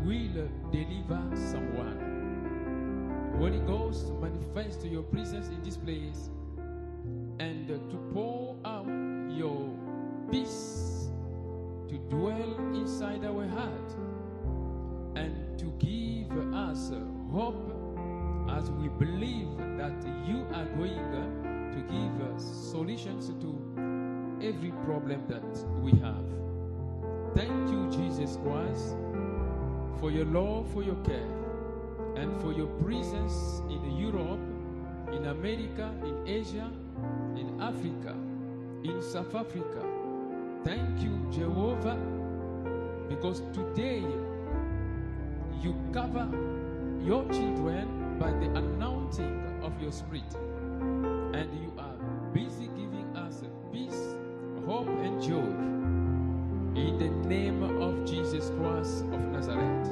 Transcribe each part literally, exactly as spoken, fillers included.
will deliver someone. Holy Ghost, manifest your presence in this place and to pour out your peace to dwell inside our heart and to give us hope as we believe that you are going to give us solutions to every problem that we have. Thank you, Jesus Christ, for your love, for your care, and for your presence in Europe, in America, in Asia, in Africa, in South Africa. Thank you, Jehovah, because today you cover your children by the anointing of your Spirit, and you are busy giving us peace, hope, and joy in the name of Jesus Christ of Nazareth.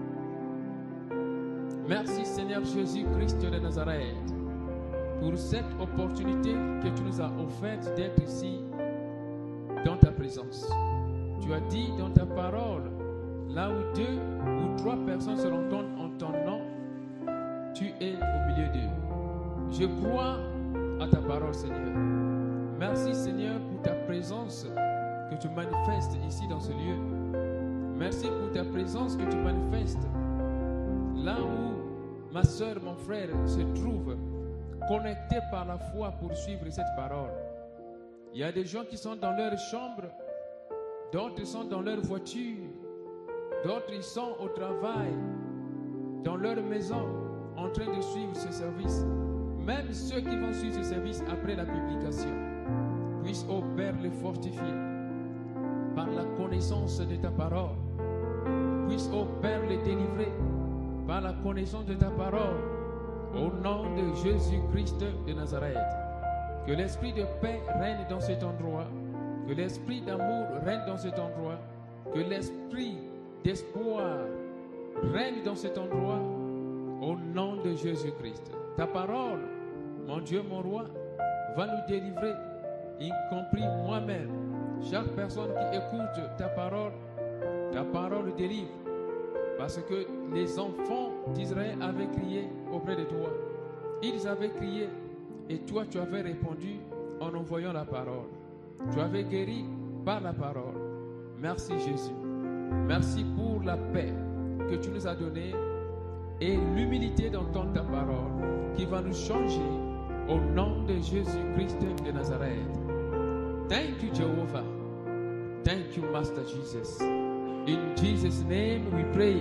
Merci Seigneur Jésus-Christ de Nazareth pour cette opportunité que tu nous as offerte d'être ici dans ta présence. Tu as dit dans ta parole, là où deux ou trois personnes se rencontrent en ton nom, tu es au milieu d'eux. Je crois à ta parole, Seigneur. Merci, Seigneur, pour ta présence que tu manifestes ici dans ce lieu. Merci pour ta présence que tu manifestes là où ma soeur, mon frère se trouve connectés par la foi pour suivre cette parole. Il y a des gens qui sont dans leur chambre, d'autres sont dans leur voiture, d'autres ils sont au travail, dans leur maison, en train de suivre ce service. Même ceux qui vont suivre ce service après la publication, puisse, ô Père, les fortifier par la connaissance de ta parole. Puisse, ô Père, les délivrer par la connaissance de ta parole. Au nom de Jésus-Christ de Nazareth. Que l'esprit de paix règne dans cet endroit. Que l'esprit d'amour règne dans cet endroit. Que l'esprit d'espoir règne dans cet endroit. Au nom de Jésus-Christ. Ta parole, mon Dieu, mon roi, va nous délivrer, y compris moi-même. Chaque personne qui écoute ta parole, ta parole délivre. Parce que les enfants d'Israël avaient crié auprès de toi. Ils avaient crié et toi tu avais répondu en envoyant la parole. Tu avais guéri par la parole. Merci Jésus. Merci pour la paix que tu nous as donnée et l'humilité d'entendre ta parole qui va nous changer au nom de Jésus-Christ de Nazareth. Thank you, Jehovah. Thank you, Master Jesus. In Jesus' name we pray.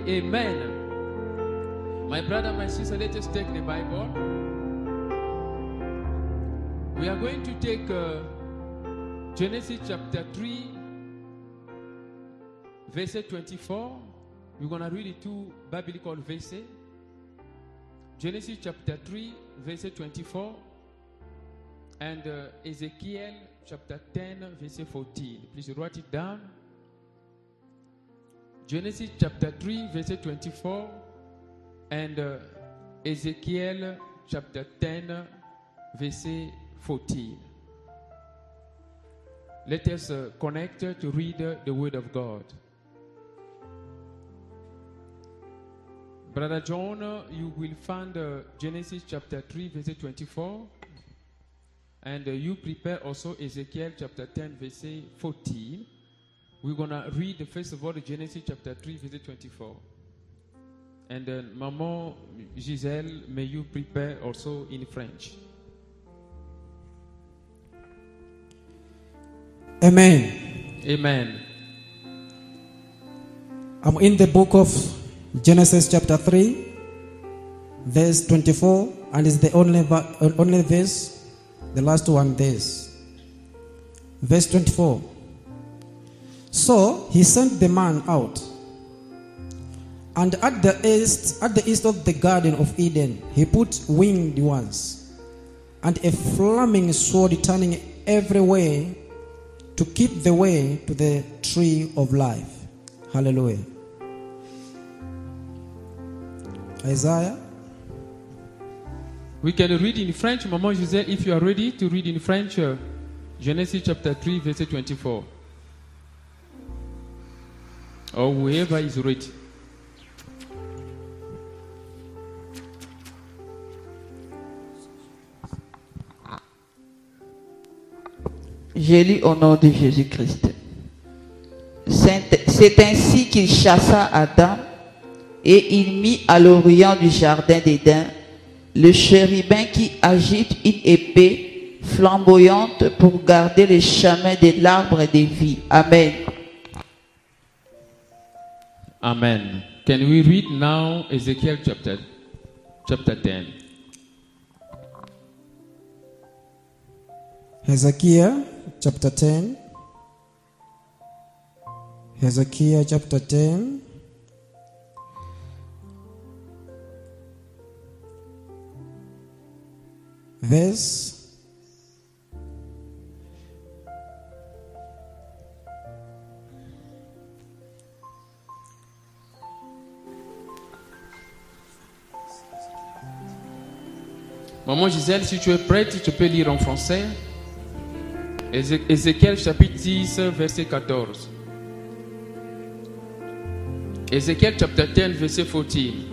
Amen. My brother, my sister, let us take the Bible. We are going to take uh, Genesis chapter three, verse twenty-four. We're going to read it two biblical verses. Genesis chapter three, verse twenty-four. And uh, Ezekiel chapter ten, verse fourteen. Please write it down. Genesis chapter three, verse twenty-four. And uh, Ezekiel chapter ten, verse fourteen. Let us uh, connect to read uh, the word of God. Brother John, uh, you will find uh, Genesis chapter three, verse twenty-four. And uh, you prepare also Ezekiel chapter ten, verse fourteen. We're going to read, first of all, Genesis chapter three, verse twenty-four. And then, uh, Maman Giselle, may you prepare also in French. Amen. Amen. I'm in the book of Genesis chapter three, verse twenty-four, and it's the only, only verse, the last one this. Verse twenty-four. So he sent the man out, and at the east, at the east of the Garden of Eden, he put winged ones, and a flaming sword turning every way to keep the way to the tree of life. Hallelujah. Isaiah. We can read in French. Maman Giselle, if you are ready to read in French, uh, Genesis chapter three, verse twenty-four. Or whoever is ready. Je lis au nom de Jésus-Christ. C'est c'est ainsi qu'il chassa Adam et il mit à l'orient du jardin d'Éden le chérubin qui agite une épée flamboyante pour garder les chemins de l'arbre de vie. Amen. Amen. Can we read now Ezekiel chapter, chapter ten? Hezekiah chapter ten. Hezekiah chapter ten. Verse Maman Gisèle, si tu es prête, tu peux lire en français. Ézé- Ézéchiel chapitre dix, verset quatorze. Ézéchiel chapter ten, verset fourteen.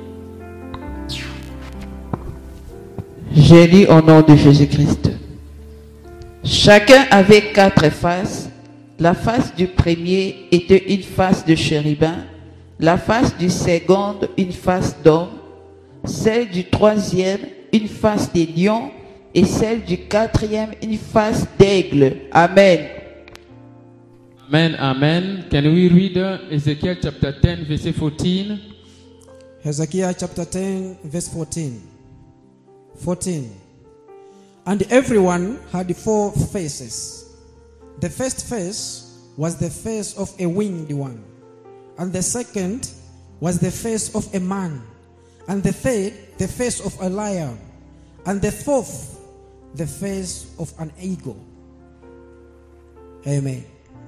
Je lis au nom de Jésus-Christ. Chacun avait quatre faces. La face du premier était une face de chérubin, la face du second une face d'homme, celle du troisième une face de lion et celle du quatrième une face d'aigle. Amen. Amen, amen. Can we read uh, Ezekiel chapter ten, verset fourteen? Hezekiah chapter ten, verse fourteen. fourteen. And everyone had four faces. The first face was the face of a winged one, and the second was the face of a man, and the third the face of a lion, and the fourth the face of an eagle. Amen.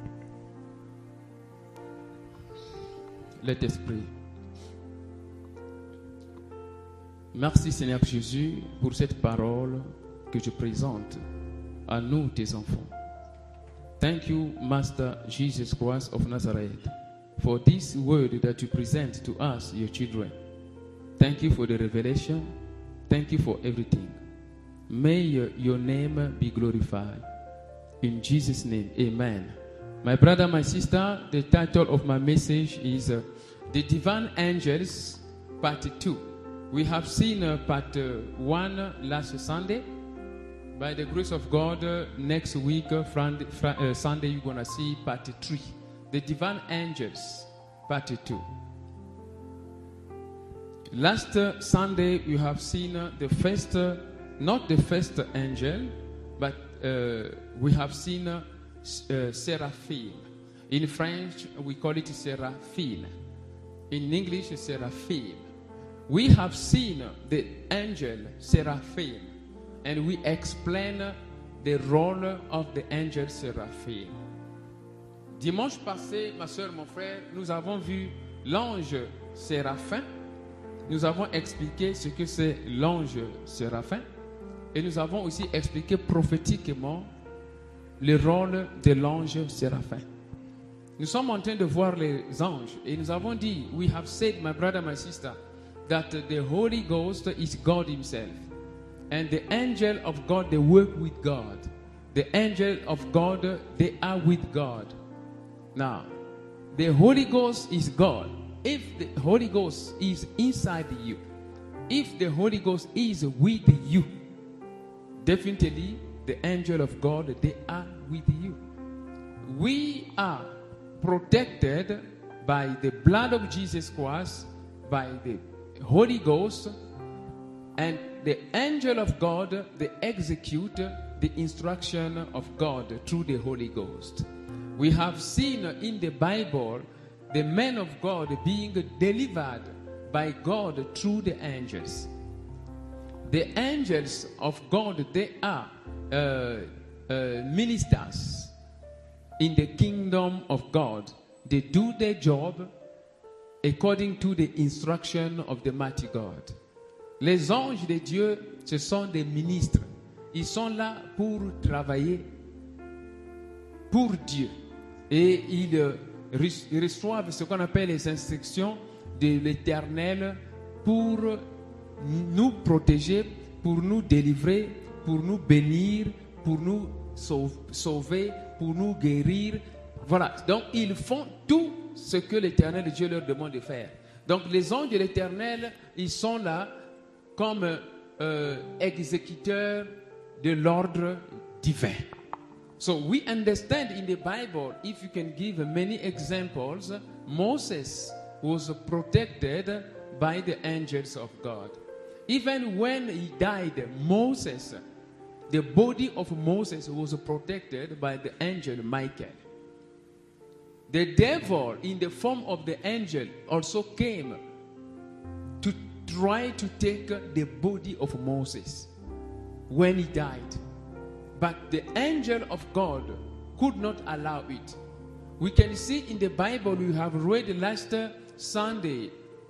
Let us pray. Merci Seigneur Jésus pour cette parole que je présente à nous tes enfants. Thank you Master Jesus Christ of Nazareth for this word that you present to us your children. Thank you for the revelation. Thank you for everything. May your, your name be glorified. In Jesus' name, amen. My brother, my sister, the title of my message is uh, The Divine Angels, Part two. We have seen uh, Part uh, one last Sunday. By the grace of God, uh, next week, uh, Friday, Fri- uh, Sunday, you're going to see Part three. The Divine Angels, Part two. Last uh, Sunday, you have seen uh, the first, uh, not the first angel, but uh, we have seen uh, s- uh, seraphim. In French, we call it seraphim. In English, seraphim. We have seen uh, the angel seraphim, and we explain uh, the role of the angel seraphim. Dimanche passé, ma soeur, mon frère, nous avons vu l'ange séraphin. Nous avons expliqué ce que c'est l'ange séraphin et nous avons aussi expliqué prophétiquement le rôle de l'ange séraphin. Nous sommes en train de voir les anges et nous avons dit, we have said, my brother, my sister, that the Holy Ghost is God himself. And the angel of God, they work with God. The angel of God, they are with God. Now, the Holy Ghost is God. If the Holy Ghost is inside you, if the Holy Ghost is with you, definitely the angel of God, they are with you. We are protected by the blood of Jesus Christ, by the Holy Ghost, and the angel of God, they execute the instruction of God through the Holy Ghost. We have seen in the Bible the men of God being delivered by God through the angels. The angels of God, they are uh, uh, ministers in the kingdom of God. They do their job according to the instruction of the mighty God. Les anges de Dieu, ce sont des ministres. Ils sont là pour travailler pour Dieu. Et ils euh, reçoivent ce qu'on appelle les instructions de l'Éternel pour nous protéger, pour nous délivrer, pour nous bénir, pour nous sauver, pour nous guérir. Voilà. Donc, ils font tout ce que l'Éternel Dieu leur demande de faire. Donc, les anges de l'Éternel, ils sont là comme euh, exécuteurs de l'ordre divin. So, we understand in the Bible, if you can give many examples, Moses was protected by the angels of God. Even when he died, Moses, the body of Moses was protected by the angel Michael. The devil, in the form of the angel, also came to try to take the body of Moses when he died. But the angel of God could not allow it. We can see in the Bible, we have read last Sunday,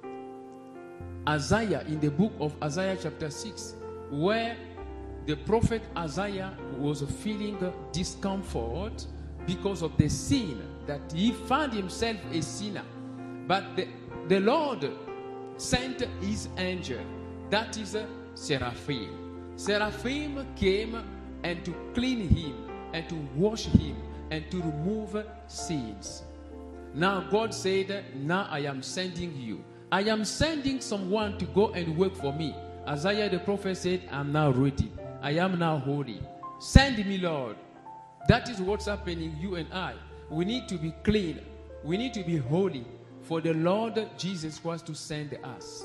Isaiah, in the book of Isaiah chapter six, where the prophet Isaiah was feeling discomfort because of the sin, that he found himself a sinner. But the, the Lord sent his angel, that is Seraphim. Seraphim came and to clean him and to wash him and to remove sins. Now God said, now I am sending you. I am sending someone to go and work for me. Isaiah the prophet said, I'm now ready. I am now holy. Send me, Lord. That is what's happening, you and I. We need to be clean. We need to be holy for the Lord Jesus Christ to send us.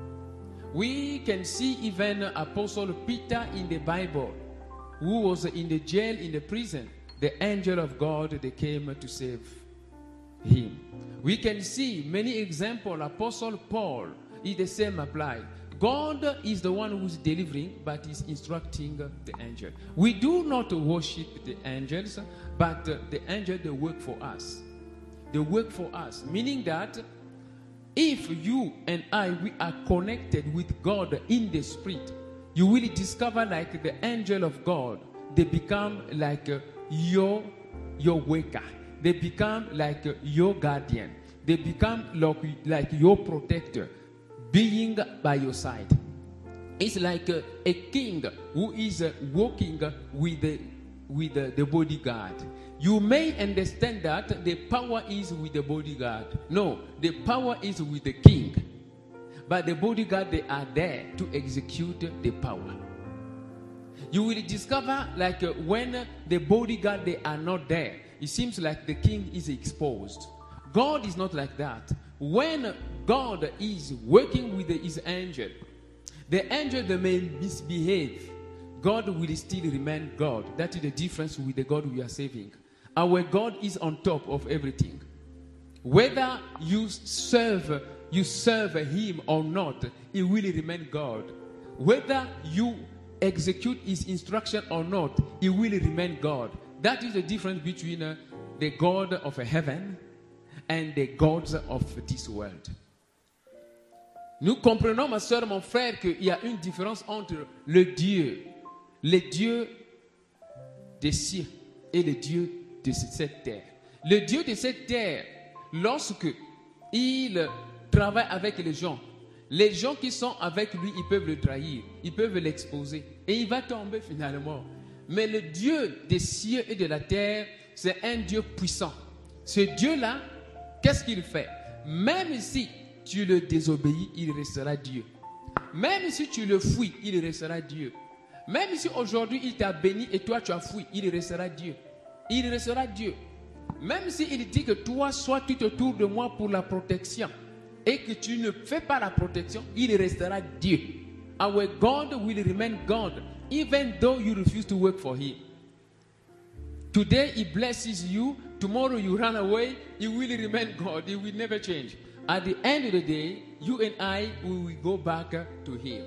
We can see even Apostle Peter in the Bible, who was in the jail, in the prison. The angel of God, they came to save him. We can see many examples. Apostle Paul is the same applied. God is the one who is delivering, but is instructing the angel. We do not worship the angels, but the angels, they work for us. They work for us, meaning that if you and I, we are connected with God in the spirit, you will discover like the angel of God, they become like your, your waker. They become like your guardian. They become like, like your protector, being by your side. It's like a, a king who is uh, walking with, the, with the, the bodyguard. You may understand that the power is with the bodyguard. No, the power is with the king. But the bodyguard, they are there to execute the power. You will discover like uh, when the bodyguard, they are not there, it seems like the king is exposed. God is not like that. When God is working with his angel, the angel, they may misbehave. God will still remain God. That is the difference with the God we are saving. Our God is on top of everything. Whether you serve, you serve him or not, he will remain God. Whether you execute his instruction or not, he will remain God. That is the difference between uh, the God of heaven and the gods of this world. Nous comprenons, ma soeur, mon frère, qu'il y a une différence entre le Dieu, le Dieu des cieux et le Dieu de cette terre. Le Dieu de cette terre, lorsque il travaille avec les gens, les gens qui sont avec lui, ils peuvent le trahir, ils peuvent l'exposer et il va tomber finalement. Mais le Dieu des cieux et de la terre, c'est un Dieu puissant. Ce Dieu-là, qu'est-ce qu'il fait? Même si tu le désobéis, il restera Dieu. Même si tu le fuis, il restera Dieu. Même si aujourd'hui il t'a béni et toi tu as fui, il restera Dieu. Il restera Dieu. Même s'il dit que toi, sois tout autour de moi pour la protection et que tu ne fais pas la protection, il restera Dieu. Our God will remain God, even though you refuse to work for him. Today he blesses you, tomorrow you run away, he will remain God, he will never change. At the end of the day, you and I, we will go back to him.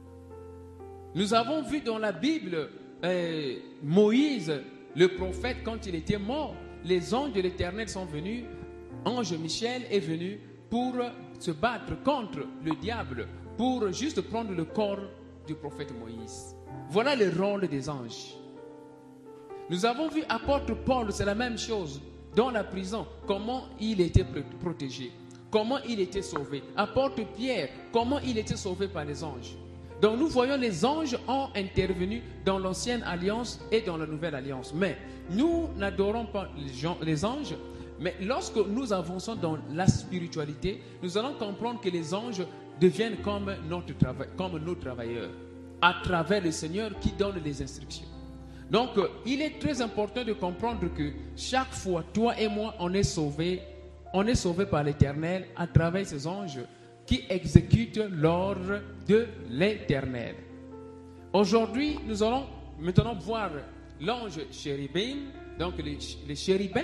Nous avons vu dans la Bible, euh, Moïse, le prophète, quand il était mort, les anges de l'Éternel sont venus, ange Michel est venu pour se battre contre le diable, pour juste prendre le corps du prophète Moïse. Voilà le rôle des anges. Nous avons vu apôtre Paul, c'est la même chose, dans la prison, comment il était protégé, comment il était sauvé. Apôtre Pierre, comment il était sauvé par les anges. Donc nous voyons les anges ont intervenu dans l'ancienne alliance et dans la nouvelle alliance. Mais nous n'adorons pas les, gens, les anges, mais lorsque nous avançons dans la spiritualité, nous allons comprendre que les anges deviennent comme, notre trava- comme nos travailleurs, à travers le Seigneur qui donne les instructions. Donc il est très important de comprendre que chaque fois, toi et moi, on est sauvés, on est sauvés par l'Éternel à travers ces anges qui exécute l'ordre de l'Éternel. Aujourd'hui, nous allons maintenant voir l'ange chérubin, donc les, les chérubins.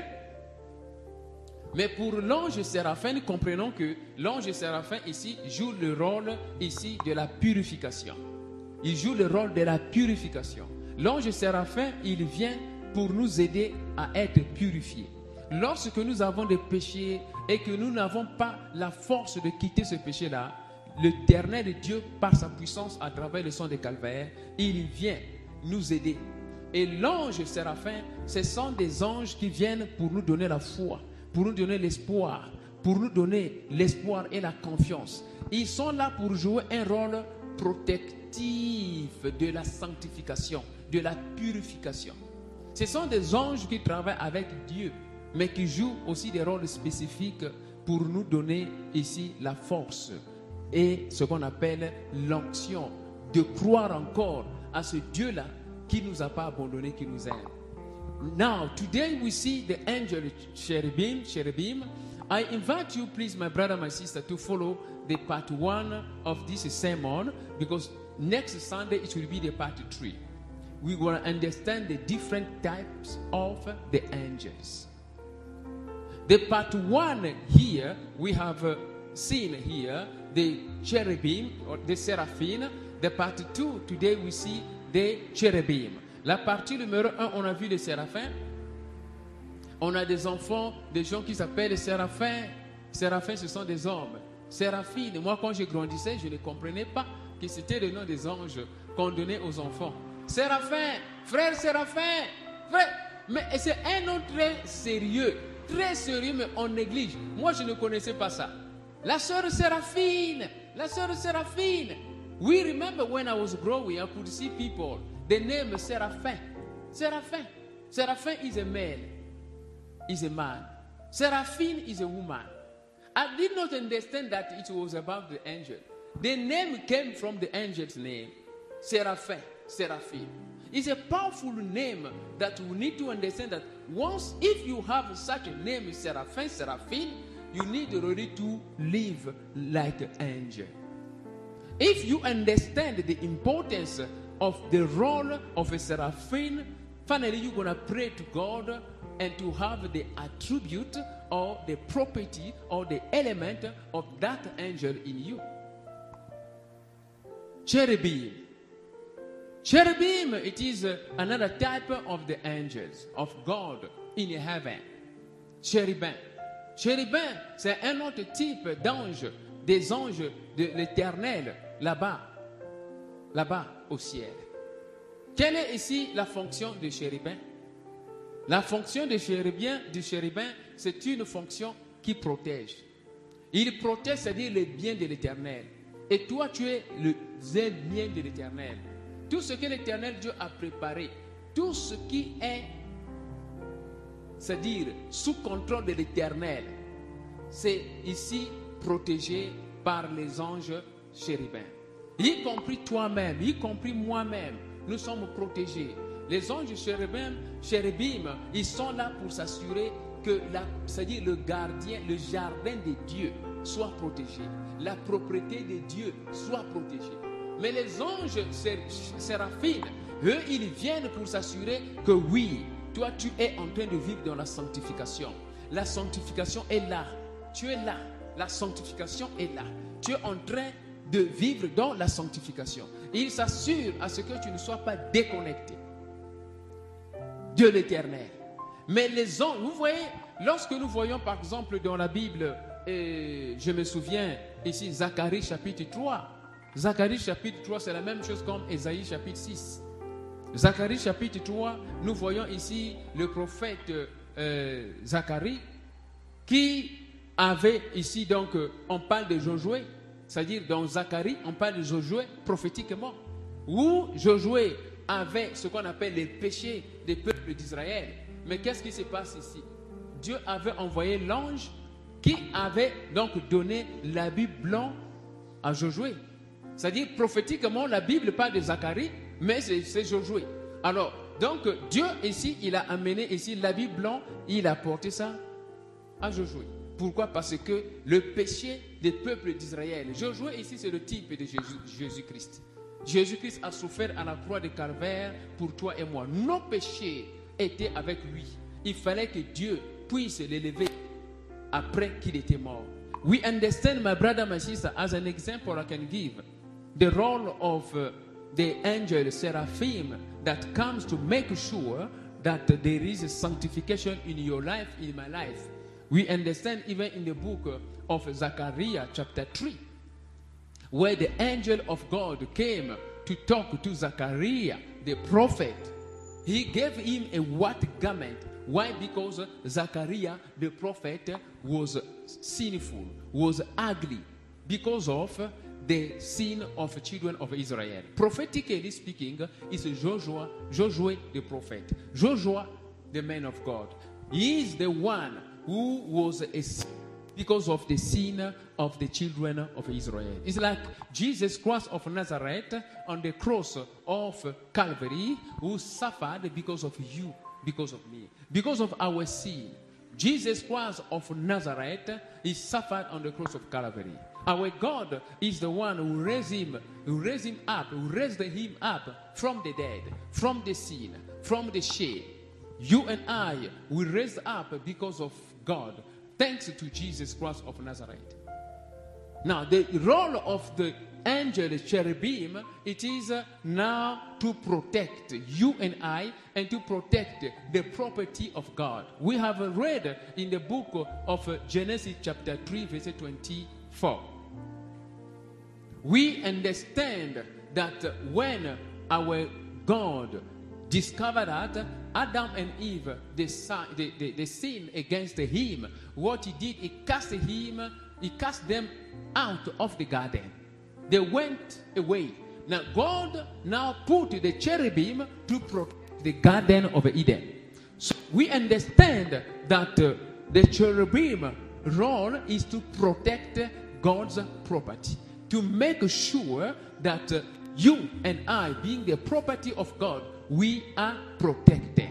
Mais pour l'ange séraphin, nous comprenons que l'ange séraphin ici joue le rôle ici de la purification. Il joue le rôle de la purification. L'ange séraphin, il vient pour nous aider à être purifiés. Lorsque nous avons des péchés et que nous n'avons pas la force de quitter ce péché-là, l'Éternel Dieu, par sa puissance à travers le sang de Calvaire, il vient nous aider. Et l'ange séraphin, ce sont des anges qui viennent pour nous donner la foi, pour nous donner l'espoir, pour nous donner l'espoir et la confiance. Ils sont là pour jouer un rôle protectif de la sanctification, de la purification. Ce sont des anges qui travaillent avec Dieu, mais qui jouent aussi des rôles spécifiques pour nous donner ici la force et ce qu'on appelle l'onction, de croire encore à ce Dieu-là qui ne nous a pas abandonnés, qui nous aime. Now, today we see the angel cherubim, cherubim. I invite you, please, my brother, my sister, to follow the part one of this sermon, because next Sunday it will be the part three. We will understand the different types of the angels. The part one here, we have uh, seen here the cherubim or the seraphim. The part two, today we see the cherubim. La partie numéro un, on a vu les séraphins. On a des enfants, des gens qui s'appellent les séraphins. Séraphins, ce sont des hommes. Séraphine, moi quand je grandissais, je ne comprenais pas que c'était le nom des anges qu'on donnait aux enfants. Séraphin, frère Séraphin, frère. Mais c'est un nom très sérieux. Très sérieux, mais on néglige. Moi, je ne connaissais pas ça. La sœur Séraphine, la sœur Séraphine. We remember when I was growing, I could see people. The name Séraphin. Séraphin. Séraphin is a male. Is a man. Seraphine is a woman. I did not understand that it was about the angel. The name came from the angel's name. Séraphin, Seraphine. It's a powerful name that we need to understand that once, if you have such a name, Seraphim, Seraphine, you need already to live like an angel. If you understand the importance of the role of a seraphim, finally you're going to pray to God and to have the attribute or the property or the element of that angel in you. Cherubim. Cherubim, it is uh, another type of the angels of God in heaven. Chérubin. Chérubin, c'est un autre type d'ange, des anges de l'Éternel, là-bas, là-bas au ciel. Quelle est ici la fonction de chérubin? La fonction de chérubin, du chérubin, c'est une fonction qui protège. Il protège, c'est-à-dire les biens de l'Éternel. Et toi, tu es le bien de l'Éternel. Tout ce que l'Éternel Dieu a préparé, tout ce qui est, c'est-à-dire sous contrôle de l'Éternel, c'est ici protégé par les anges chérubins. Y compris toi-même, y compris moi-même, nous sommes protégés. Les anges chérubins, chérubim, ils sont là pour s'assurer que, la, c'est-à-dire le gardien, le jardin de Dieu soit protégé, la propriété de Dieu soit protégée. Mais les anges séraphines, eux, ils viennent pour s'assurer que oui, toi, tu es en train de vivre dans la sanctification. La sanctification est là. Tu es là. La sanctification est là. Tu es en train de vivre dans la sanctification. Et il s'assure à ce que tu ne sois pas déconnecté de l'Éternel. Mais les anges, vous voyez, lorsque nous voyons par exemple dans la Bible, et je me souviens ici, Zacharie chapitre trois. Zacharie chapitre trois, c'est la même chose comme Ésaïe chapitre six. Zacharie chapitre trois, nous voyons ici le prophète euh, Zacharie qui avait ici, donc, on parle de Josué. C'est-à-dire, dans Zacharie, on parle de Josué prophétiquement, où Josué avait ce qu'on appelle les péchés des peuples d'Israël. Mais qu'est-ce qui se passe ici? Dieu avait envoyé l'ange qui avait donc donné l'habit blanc à Josué. C'est-à-dire, prophétiquement, la Bible parle de Zacharie, mais c'est, c'est Josué. Alors, donc, Dieu ici, il a amené ici l'habit blanc, il a porté ça à Josué. Pourquoi? Parce que le péché des peuples d'Israël, Josué ici, c'est le type de Jésus, Jésus-Christ. Jésus-Christ a souffert à la croix de Calvaire pour toi et moi. Nos péchés étaient avec lui. Il fallait que Dieu puisse l'élever après qu'il était mort. We understand, my brother, my sister, as an example I can give the role of uh, the angel seraphim that comes to make sure that there is a sanctification in your life, in my life. We understand even in the book of Zechariah chapter three, where the angel of God came to talk to Zechariah, the prophet. He gave him a white garment. Why? Because Zechariah, the prophet, was sinful, was ugly, because of the sin of children of Israel. Prophetically speaking, is Joshua, Joshua the prophet. Joshua, the man of God. He is the one who was a sin because of the sin of the children of Israel. It's like Jesus Christ of Nazareth on the cross of Calvary, who suffered because of you, because of me, because of our sin. Jesus Christ of Nazareth, he suffered on the cross of Calvary. Our God is the one who raised him, who raised him up, who raised him up from the dead, from the sin, from the shame. You and I, we raised up because of God, thanks to Jesus Christ of Nazareth. Now, the role of the angel cherubim, it is uh, now to protect you and I and to protect the property of God. We have uh, read in the book of uh, Genesis chapter three, verse twenty-four. We understand that uh, when our God discovered that Adam and Eve, the, the, the, the sin against him, what he did, he cast him, he cast them out of the garden. They went away. Now God now put the cherubim to protect the Garden of Eden. So we understand that uh, the cherubim role is to protect God's property, to make sure that uh, you and I, being the property of God, we are protected.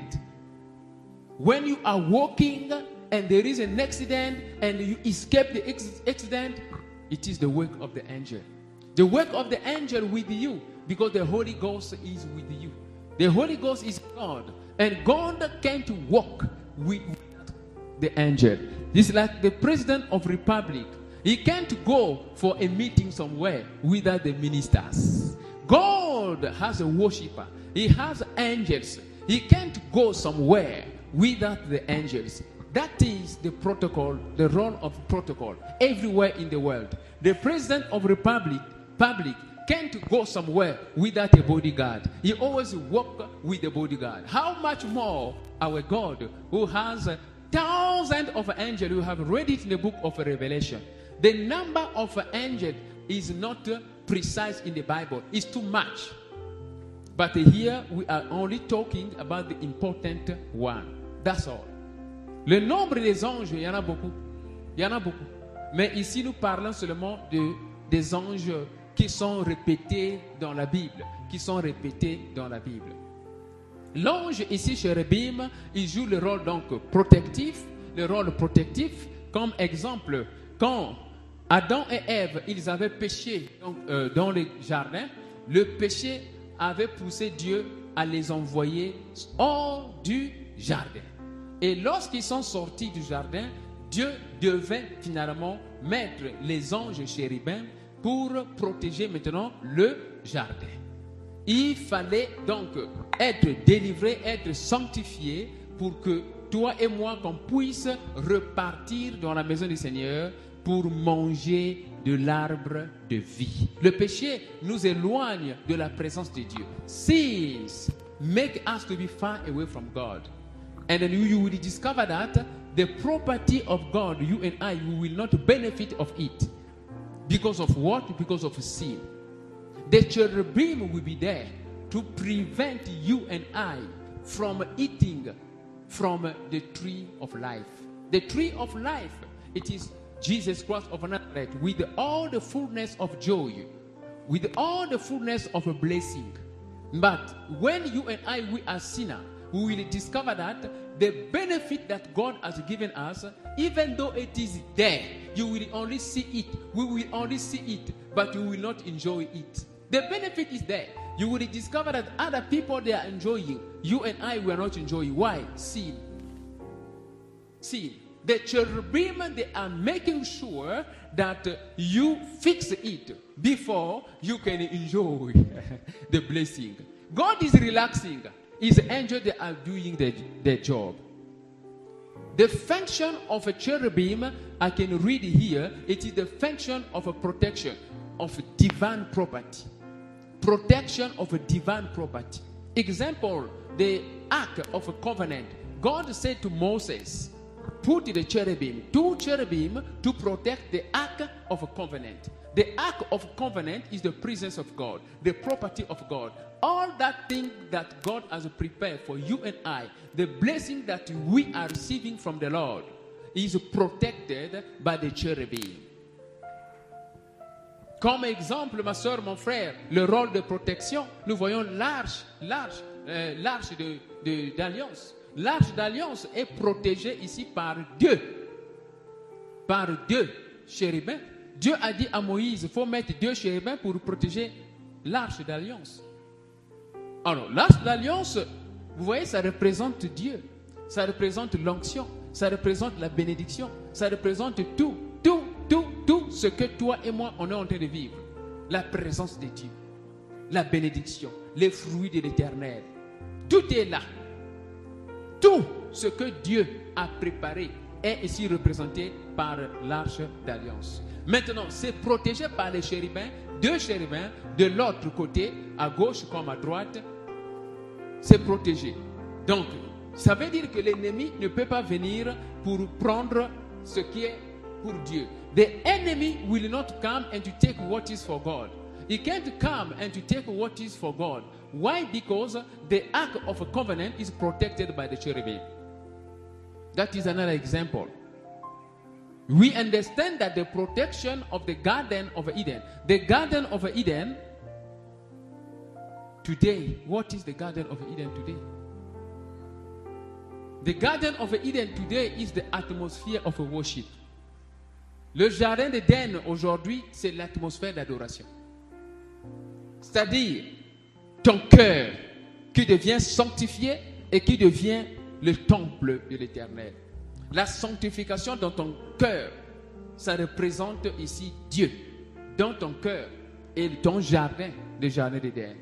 When you are walking and there is an accident and you escape the accident, it is the work of the angel. The work of the angel with you, because the Holy Ghost is with you. The Holy Ghost is God, and God can't walk with the angel. It's like the president of republic. He can't go for a meeting somewhere without the ministers. God has a worshiper. He has angels. He can't go somewhere without the angels. That is the protocol, the role of protocol everywhere in the world. The president of republic public can't go somewhere without a bodyguard. He always walk with a bodyguard. How much more our God, who has thousands of angels, who have read it in the book of Revelation. The number of angels is not precise in the Bible. It's too much. But here we are only talking about the important one. That's all. Le nombre des anges, il y en a beaucoup. Il y en a beaucoup. Mais ici, nous parlons seulement de, des anges qui sont répétés dans la Bible. Qui sont répétés dans la Bible. L'ange, ici, chérubim, il joue le rôle donc protectif. Le rôle protectif, comme exemple, quand Adam et Ève, ils avaient péché donc, euh, dans le jardin, le péché avait poussé Dieu à les envoyer hors du jardin. Et lorsqu'ils sont sortis du jardin, Dieu devait finalement mettre les anges chérubins pour protéger maintenant le jardin. Il fallait donc être délivré, être sanctifié pour que toi et moi, qu'on puisse repartir dans la maison du Seigneur pour manger de l'arbre de vie. Le péché nous éloigne de la présence de Dieu. Sins make us to be far away from God. And then you will discover that the property of God, you and I, we will not benefit of it. Because of what? Because of sin. The cherubim will be there to prevent you and I from eating from the tree of life. The tree of life, it is Jesus Christ of Nazareth with all the fullness of joy, with all the fullness of a blessing. But when you and I, we are sinners, we will discover that the benefit that God has given us, even though it is there, you will only see it. We will only see it, but you will not enjoy it. The benefit is there. You will discover that other people, they are enjoying. You and I, we are not enjoying. Why? Sin. Sin. The cherubim, they are making sure that uh, you fix it before you can enjoy the blessing. God is relaxing. His angels, they are doing their, their job. The function of a cherubim, I can read here, it is the function of a protection of divine property. Protection of a divine property. Example, the Ark of a Covenant. God said to Moses, put the cherubim, two cherubim to protect the Ark of a Covenant. The Ark of Covenant is the presence of God, the property of God. All that thing that God has prepared for you and I, the blessing that we are receiving from the Lord, is protected by the cherubim. Comme exemple, ma soeur, mon frère, le rôle de protection, nous voyons l'arche, l'arche, euh, l'arche de, de, d'alliance. L'arche d'alliance est protégée ici par Dieu. Par deux chérubins. Dieu a dit à Moïse, il faut mettre deux chérubins pour protéger l'arche d'alliance. Alors, l'arche d'alliance, vous voyez, ça représente Dieu. Ça représente l'onction. Ça représente la bénédiction. Ça représente tout, tout, tout, tout ce que toi et moi, on est en train de vivre. La présence de Dieu. La bénédiction. Les fruits de l'Éternel. Tout est là. Tout ce que Dieu a préparé est ici représenté par l'arche d'alliance. Maintenant, c'est protégé par les chérubins, deux chérubins, de l'autre côté, à gauche comme à droite, c'est protégé. Donc, ça veut dire que l'ennemi ne peut pas venir pour prendre ce qui est pour Dieu. The enemy will not come and to take what is for God. He can't come and to take what is for God. Why? Because the Ark of a Covenant is protected by the cherubim. That is another example. We understand that the protection of the Garden of Eden, the Garden of Eden, today, what is the Garden of Eden today? The Garden of Eden today is the atmosphere of worship. Le Jardin d'Éden aujourd'hui, c'est l'atmosphère d'adoration. C'est-à-dire, ton cœur qui devient sanctifié et qui devient le temple de l'Éternel. La sanctification dans ton cœur, ça représente ici Dieu. Dans ton cœur et ton jardin, le jardin d'Éden.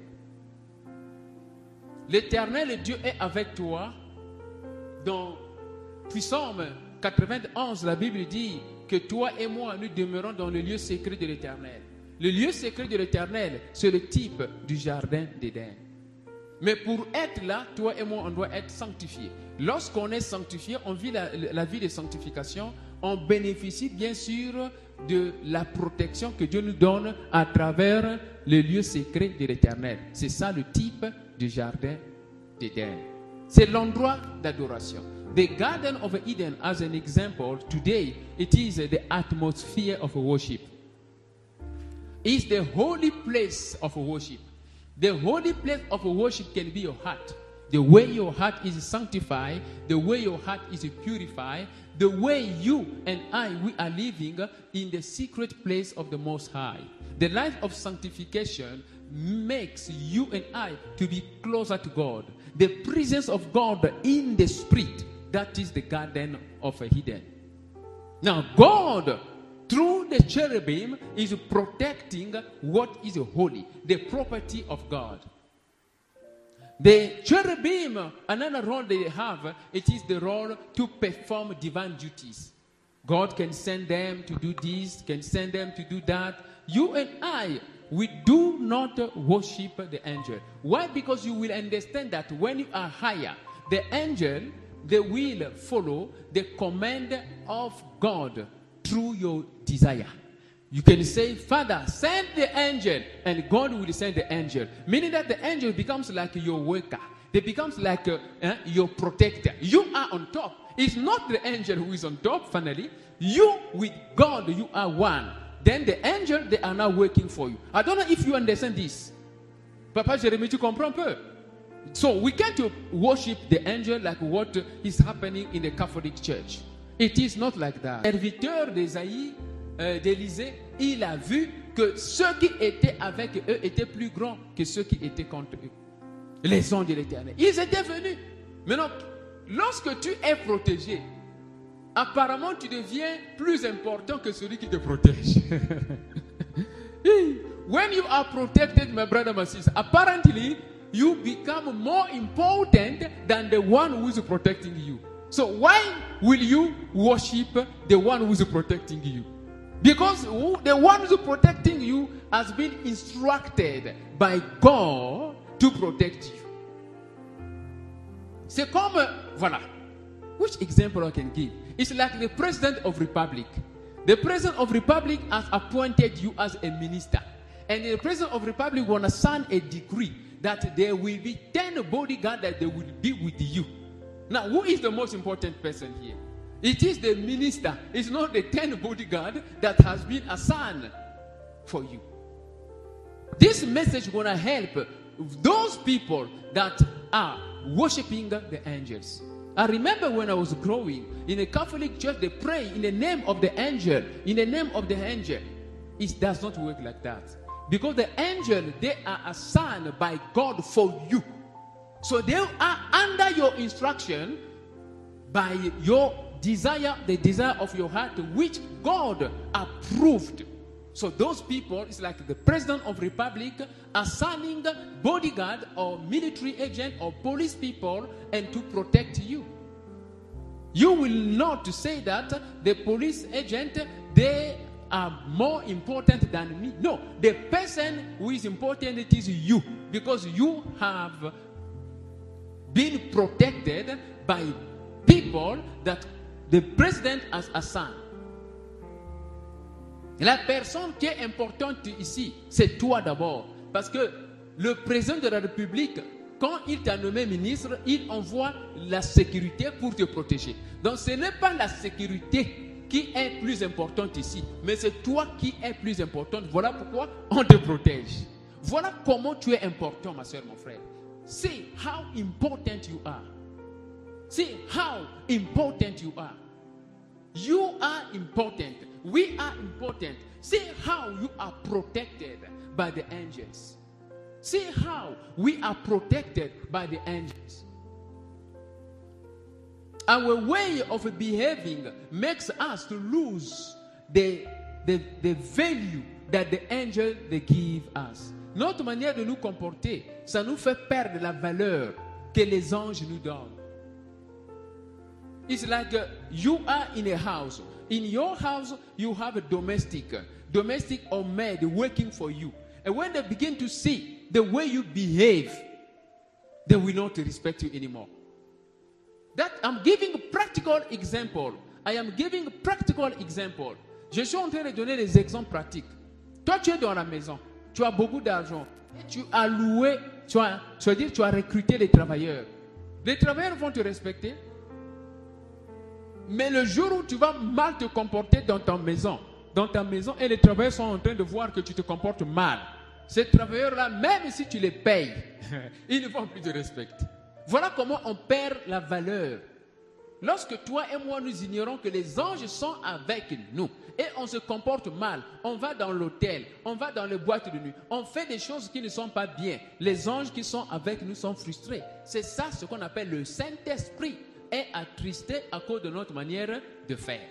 L'Éternel Dieu est avec toi. Dans Psaume quatre-vingt-onze, la Bible dit que toi et moi, nous demeurons dans le lieu secret de l'Éternel. Le lieu secret de l'Éternel, c'est le type du jardin d'Éden. Mais pour être là, toi et moi, on doit être sanctifiés. Lorsqu'on est sanctifié, on vit la, la vie de sanctification, on bénéficie bien sûr de la protection que Dieu nous donne à travers le lieu secret de l'Éternel. C'est ça le type du jardin d'Éden. C'est l'endroit d'adoration. The Garden of Eden, as an example, today it is the atmosphere of worship. It's the holy place of worship. The holy place of worship can be your heart. The way your heart is sanctified, the way your heart is purified, the way you and I, we are living in the secret place of the Most High. The life of sanctification makes you and I to be closer to God. The presence of God in the Spirit, that is the Garden of Eden. Now, God, through the cherubim, is protecting what is holy, the property of God. The cherubim, another role they have, it is the role to perform divine duties. God can send them to do this, can send them to do that. You and I, we do not worship the angel. Why? Because you will understand that when you are higher, the angel, they will follow the command of God through your desire. You can say, Father, send the angel, and God will send the angel. Meaning that the angel becomes like your worker. They becomes like uh, uh, your protector. You are on top. It's not the angel who is on top, finally. You with God, you are one. Then the angel, they are now working for you. I don't know if you understand this. Papa Jérémie, tu comprends un peu? So we can't worship the angel like what is happening in the Catholic Church. It is not like that. Le serviteur d'Ésaïe, euh, d'Élisée, il a vu que ceux qui étaient avec eux étaient plus grands que ceux qui étaient contre eux. Les anges de l'Éternel. Ils étaient venus. Maintenant, lorsque tu es protégé, apparemment tu deviens plus important que celui qui te protège. When you are protected, my brother, my sister, apparently you become more important than the one who is protecting you. So why will you worship the one who is protecting you? Because the one who is protecting you has been instructed by God to protect you. C'est comme, voilà. Which example I can give? It's like the president of republic. The president of republic has appointed you as a minister. And the president of republic will sign a decree that there will be ten bodyguards that they will be with you. Now, who is the most important person here? It is the minister. It's not the ten bodyguard that has been assigned for you. This message is going to help those people that are worshiping the angels. I remember when I was growing in a Catholic church, they pray in the name of the angel. In the name of the angel. It does not work like that. Because the angel, they are assigned by God for you. So they are under your instruction by your desire, the desire of your heart, which God approved. So those people, it's like the president of republic assigning bodyguard or military agent or police people and to protect you. You will not say that the police agent, they are more important than me. No, the person who is important, it is you, because you have been protected by people that the president has assigned. La personne qui est importante ici, c'est toi d'abord. Parce que le président de la République, quand il t'a nommé ministre, il envoie la sécurité pour te protéger. Donc ce n'est pas la sécurité qui est plus importante ici, mais c'est toi qui es plus importante. Voilà pourquoi on te protège. Voilà comment tu es important, ma soeur, mon frère. See how important you are. See how important you are. You are important. We are important. See how you are protected by the angels. See how we are protected by the angels. Our way of behaving makes us to lose the, the, the value that the angels they give us. Notre manière de nous comporter, ça nous fait perdre la valeur que les anges nous donnent. It's like uh, you are in a house. In your house, you have a domestic, domestic or maid working for you. And when they begin to see the way you behave, they will not respect you anymore. That I'm giving a practical example. I am giving a practical example. Je suis en train de donner des exemples pratiques. Toi, tu es dans la maison. Tu as beaucoup d'argent. Et tu as loué, tu as, tu vas dire, tu as recruté les travailleurs. Les travailleurs vont te respecter. Mais le jour où tu vas mal te comporter dans ta maison, dans ta maison, et les travailleurs sont en train de voir que tu te comportes mal, ces travailleurs-là, même si tu les payes, ils ne vont plus te respecter. Voilà comment on perd la valeur. Lorsque toi et moi, nous ignorons que les anges sont avec nous et on se comporte mal, on va dans l'hôtel, on va dans les boîtes de nuit, on fait des choses qui ne sont pas bien, les anges qui sont avec nous sont frustrés. C'est ça ce qu'on appelle le Saint-Esprit est attristé à cause de notre manière de faire.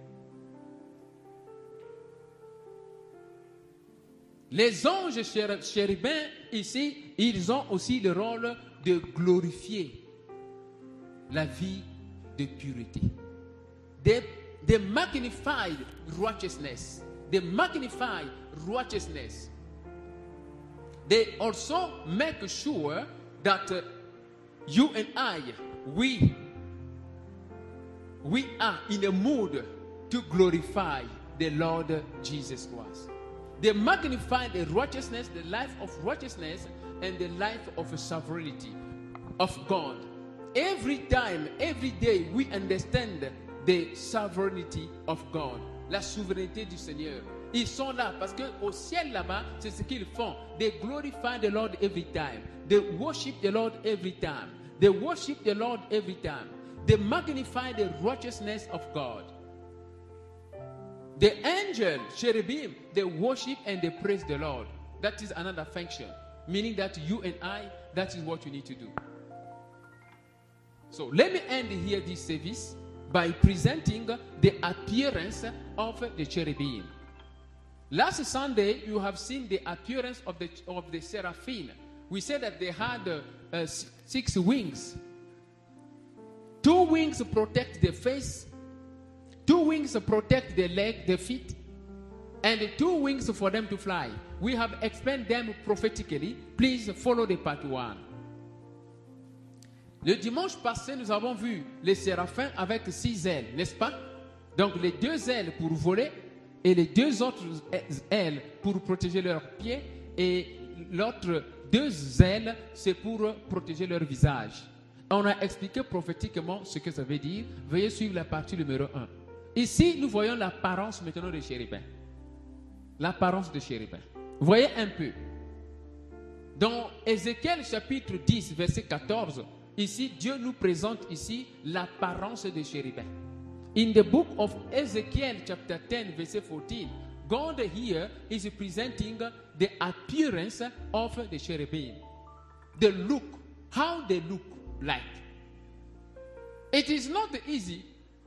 Les anges chérubins ici, ils ont aussi le rôle de glorifier la vie de pureté. They, they magnify righteousness. They magnify righteousness. They also make sure that uh, you and I, we, we are in a mood to glorify the Lord Jesus Christ. They magnify the righteousness, the life of righteousness, and the life of sovereignty of God. Every time, every day, we understand the sovereignty of God, la souveraineté du Seigneur. Ils sont là parce que au ciel là-bas, c'est ce qu'ils font. They glorify the Lord every time. They worship the Lord every time. They worship the Lord every time. They magnify the righteousness of God. The angel, cherubim, they worship and they praise the Lord. That is another function. Meaning that you and I, that is what you need to do. So let me end here this service by presenting the appearance of the cherubim. Last Sunday, you have seen the appearance of the, of the seraphim. We said that they had uh, uh, six wings. Two wings protect the face. Two wings protect the leg, the feet. And two wings for them to fly. We have explained them prophetically. Please follow the part one. Le dimanche passé, nous avons vu les séraphins avec six ailes, n'est-ce pas? Donc les deux ailes pour voler et les deux autres ailes pour protéger leurs pieds et l'autre deux ailes, c'est pour protéger leur visage. On a expliqué prophétiquement ce que ça veut dire. Veuillez suivre la partie numéro un. Ici, nous voyons l'apparence maintenant des chérubins. L'apparence des chérubins. Voyez un peu. Dans Ézéchiel chapitre dix, verset quatorze, ici, Dieu nous présente ici l'apparence des chérubins. In the book of Ezekiel chapter ten, verset fourteen, God here is presenting the appearance of the cherubim. The look, how they look like. It is not easy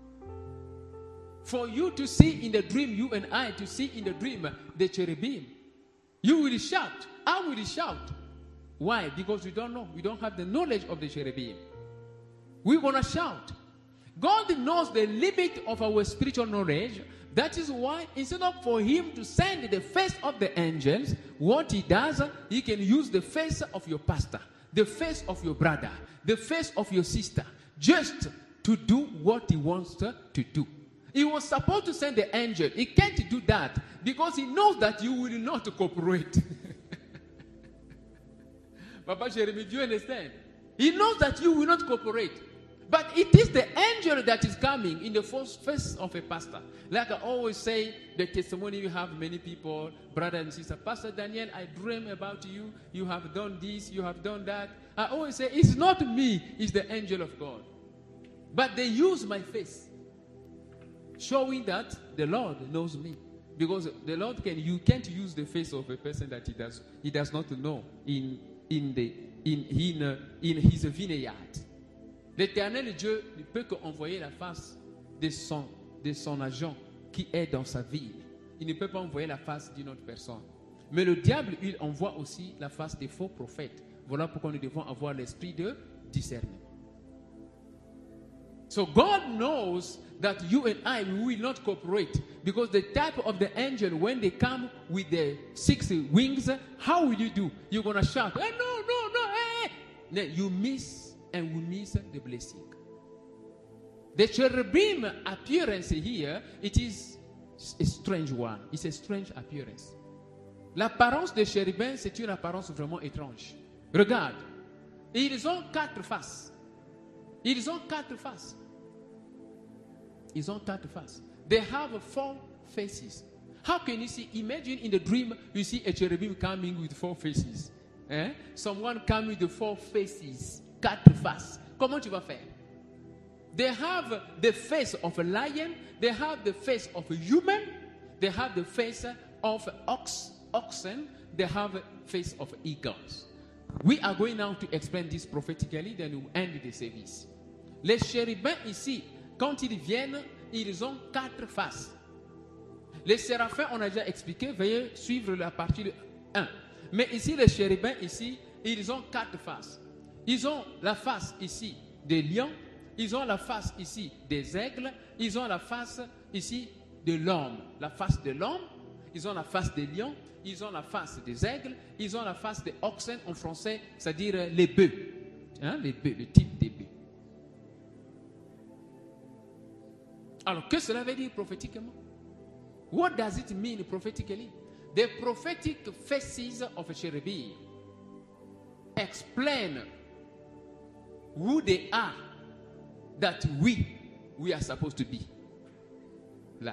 for you to see in the dream, you and I, to see in the dream the cherubim. You will shout. I will shout. Why? Because we don't know. We don't have the knowledge of the cherubim. We want to shout. God knows the limit of our spiritual knowledge. That is why instead of for him to send the face of the angels, what he does, he can use the face of your pastor, the face of your brother, the face of your sister, just to do what he wants to do. He was supposed to send the angel. He can't do that because he knows that you will not cooperate. Papa Jeremy, do you understand? He knows that you will not cooperate. But it is the angel that is coming in the first face of a pastor. Like I always say, the testimony you have many people, brother and sister. Pastor Daniel, I dream about you. You have done this, you have done that. I always say, it's not me, it's the angel of God. But they use my face, showing that the Lord knows me. Because the Lord can, you can't use the face of a person that he does, he does not know in, in, the, in, in, in his vineyard. L'Éternel Dieu ne peut qu'envoyer la face de son, de son agent qui est dans sa ville. Il ne peut pas envoyer la face d'une autre personne. Mais le diable, il envoie aussi la face des faux prophètes. Voilà pourquoi nous devons avoir l'esprit de discernement. So God knows that you and I will not cooperate because the type of the angel, when they come with the six wings, how will you do? You're going to shout, hey, no, no, no, hey. Then you miss and we miss the blessing. The cherubim appearance here, it is a strange one. It's a strange appearance. L'apparence des chérubins, c'est une apparence vraiment étrange. Regarde, ils ont quatre faces. Ils ont quatre faces. Ils ont quatre faces. They have four faces. How can you see? Imagine in the dream, you see a cherubim coming with four faces. Eh? Someone coming with four faces. Quatre faces. Comment tu vas faire? They have the face of a lion. They have the face of a human. They have the face of ox, oxen. They have the face of eagles. We are going now to explain this prophetically, then we'll end the service. Les chérubins ici, quand ils viennent, ils ont quatre faces. Les séraphins, on a déjà expliqué, veuillez suivre la partie un. Mais ici, les chérubins, ici, ils ont quatre faces. Ils ont la face ici des lions, ils ont la face ici des aigles, ils ont la face ici de l'homme. La face de l'homme, ils ont la face des lions, ils ont la face des aigles, ils ont la face des oxen en français, c'est-à-dire les bœufs. Hein, les bœufs, le type des bœufs. Alors, que cela veut dire prophétiquement? What does it mean prophetically? The prophetic faces of a cherubim explain who they are that we, we are supposed to be like.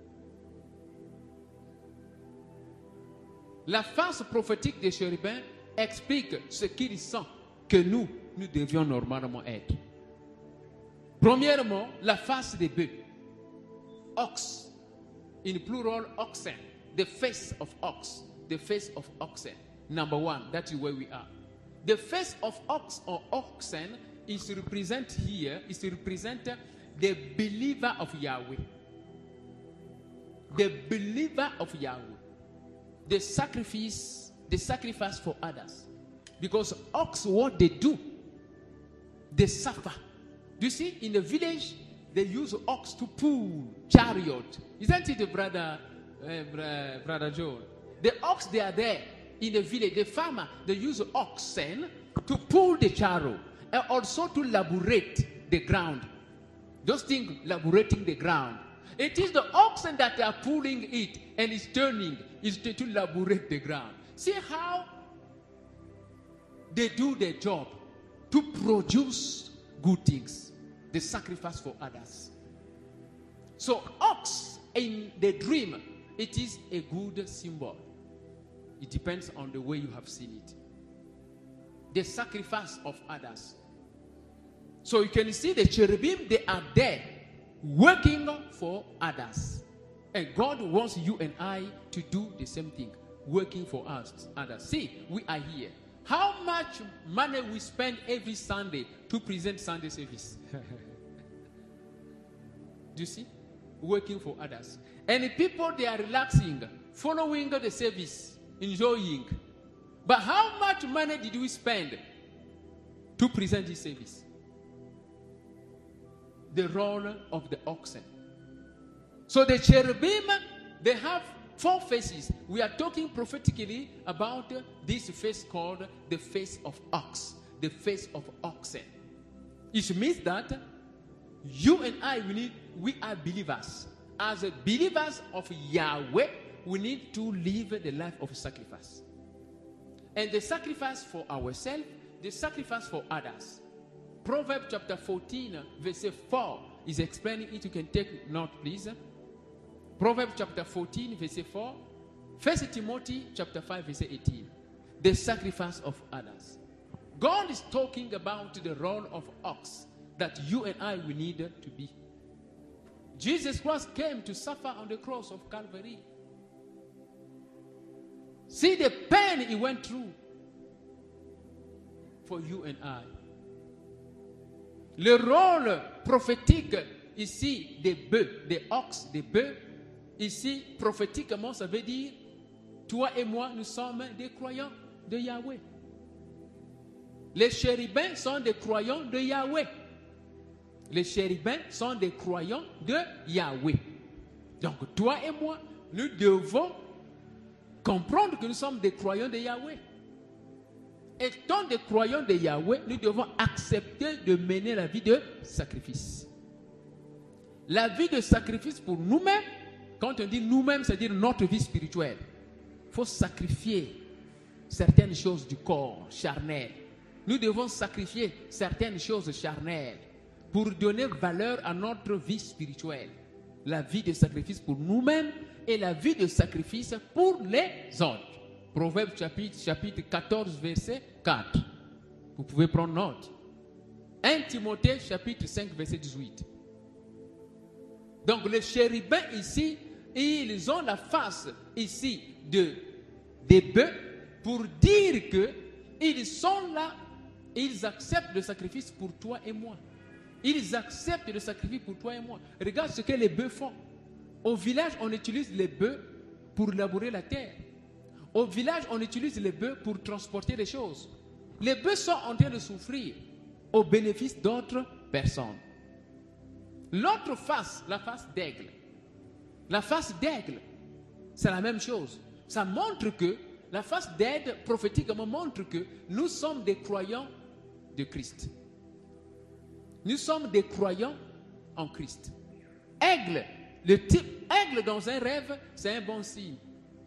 La face prophétique des chérubins explique ce qu'ils sont que nous, nous devions normalement être. Premièrement, la face des bœufs. Ox. In plural, oxen. The face of ox. The face of oxen. Number one, that is where we are. The face of ox or oxen is represent here, is to represent the believer of Yahweh. The believer of Yahweh. The sacrifice, the sacrifice for others. Because ox, what they do, they suffer. Do you see, in the village, they use ox to pull chariot. Isn't it, brother, uh, brother Joel? The ox, they are there in the village. The farmer, they use oxen to pull the chariot and also to laborate the ground. Those things, laborating the ground. It is the oxen that are pulling it and is turning, is to, to laborate the ground. See how they do their job to produce good things, the sacrifice for others. So ox in the dream, it is a good symbol. It depends on the way you have seen it. The sacrifice of others. So you can see the cherubim, they are there working for others. And God wants you and I to do the same thing, working for us, others. See, we are here. How much money we spend every Sunday to present Sunday service? Do you see? Working for others. And the people, they are relaxing, following the service, enjoying. But how much money did we spend to present this service? The role of the oxen. So the cherubim, they have four faces. We are talking prophetically about this face called the face of ox, the face of oxen. It means that you and I, we need, we are believers. As believers of Yahweh, we need to live the life of sacrifice. And the sacrifice for ourselves, the sacrifice for others. Proverbs chapter fourteen, verse four is explaining it. You can take note, please. Proverbs chapter fourteen, verse four. First Timothy chapter five, verse eighteen. The sacrifice of others. God is talking about the role of ox that you and I will need to be. Jesus Christ came to suffer on the cross of Calvary. See the pain he went through for you and I. Le rôle prophétique ici des bœufs, des ox, des bœufs, ici prophétiquement ça veut dire toi et moi nous sommes des croyants de Yahweh. Les chérubins sont des croyants de Yahweh. Les chérubins sont des croyants de Yahweh. Donc toi et moi, nous devons comprendre que nous sommes des croyants de Yahweh. Étant des croyants de Yahweh, nous devons accepter de mener la vie de sacrifice. La vie de sacrifice pour nous-mêmes, quand on dit nous-mêmes, c'est-à-dire notre vie spirituelle. Il faut sacrifier certaines choses du corps charnel. Nous devons sacrifier certaines choses charnelles pour donner valeur à notre vie spirituelle. La vie de sacrifice pour nous-mêmes et la vie de sacrifice pour les autres. Proverbe chapitre, chapitre quatorze, verset quatre. Vous pouvez prendre note. Premier Timothée chapitre cinq, verset dix-huit. Donc les chérubins ici, ils ont la face ici de, des bœufs pour dire que ils sont là, ils acceptent le sacrifice pour toi et moi. Ils acceptent le sacrifice pour toi et moi. Regarde ce que les bœufs font. Au village, on utilise les bœufs pour labourer la terre. Au village, on utilise les bœufs pour transporter les choses. Les bœufs sont en train de souffrir au bénéfice d'autres personnes. L'autre face, la face d'aigle. La face d'aigle, c'est la même chose. Ça montre que, la face d'aigle prophétiquement montre que nous sommes des croyants de Christ. Nous sommes des croyants en Christ. Aigle, Le type aigle dans un rêve, c'est un bon signe.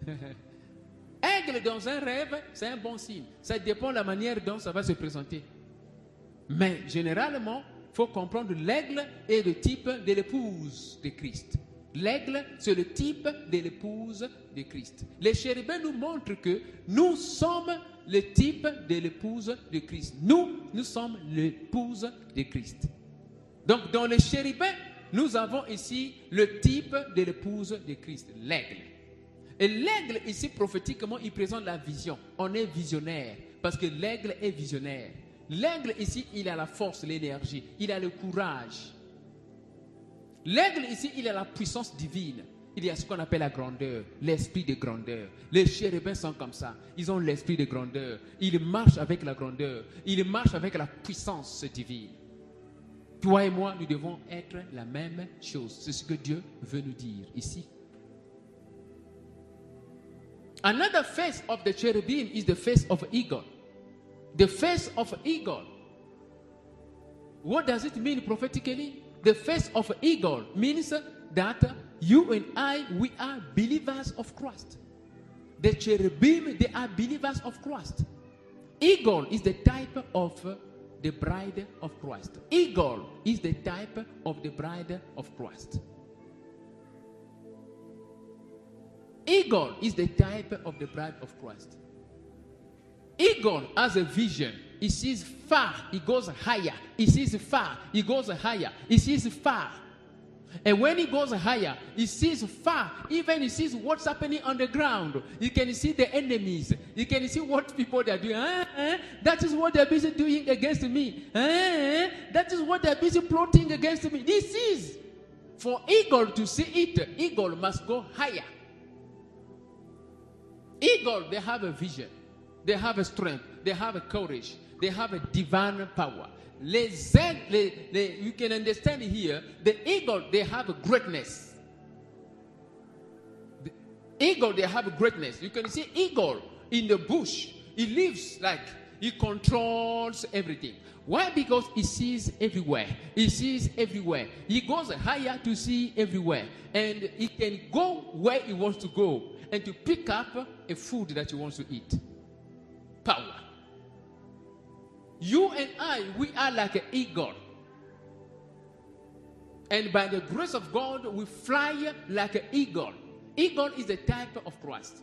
Aigle dans un rêve, c'est un bon signe. Ça dépend de la manière dont ça va se présenter. Mais généralement, il faut comprendre l'aigle est le type de l'épouse de Christ. L'aigle, c'est le type de l'épouse de Christ. Les chérubins nous montrent que nous sommes le type de l'épouse de Christ. Nous, nous sommes l'épouse de Christ. Donc, dans les chérubins, nous avons ici le type de l'épouse de Christ, l'aigle. Et l'aigle, ici, prophétiquement, il présente la vision. On est visionnaire, parce que l'aigle est visionnaire. L'aigle, ici, il a la force, l'énergie, il a le courage. L'aigle, ici, il a la puissance divine. Il y a ce qu'on appelle la grandeur, l'esprit de grandeur. Les chérubins sont comme ça. Ils ont l'esprit de grandeur. Ils marchent avec la grandeur. Ils marchent avec la puissance divine. Toi et moi, nous devons être la même chose. C'est ce que Dieu veut nous dire ici. Another face of the cherubim is the face of eagle. The face of eagle. What does it mean prophetically? The face of eagle means that you and I, we are believers of Christ. The cherubim, they are believers of Christ. Eagle is the type of the bride of Christ. Eagle is the type of the bride of Christ. Eagle is the type of the bride of Christ. Eagle has a vision. He sees far, he goes higher. He sees far, he goes higher. He sees far. And when he goes higher, he sees far. Even he sees what's happening on the ground. You can see the enemies. You can see what people are doing. Ah, ah, that is what they're busy doing against me. Ah, ah, that is what they're busy plotting against me. This is. For eagle to see it, eagle must go higher. Eagle, they have a vision. They have a strength. They have a courage. They have a divine power. Les, les, les, you can understand here, the eagle, they have a greatness. The eagle, they have a greatness. You can see eagle in the bush. He lives like he controls everything. Why? Because he sees everywhere. He sees everywhere. He goes higher to see everywhere. And he can go where he wants to go and to pick up a food that he wants to eat. Power. You and I, we are like an eagle. And by the grace of God, we fly like an eagle. Eagle is the type of Christ.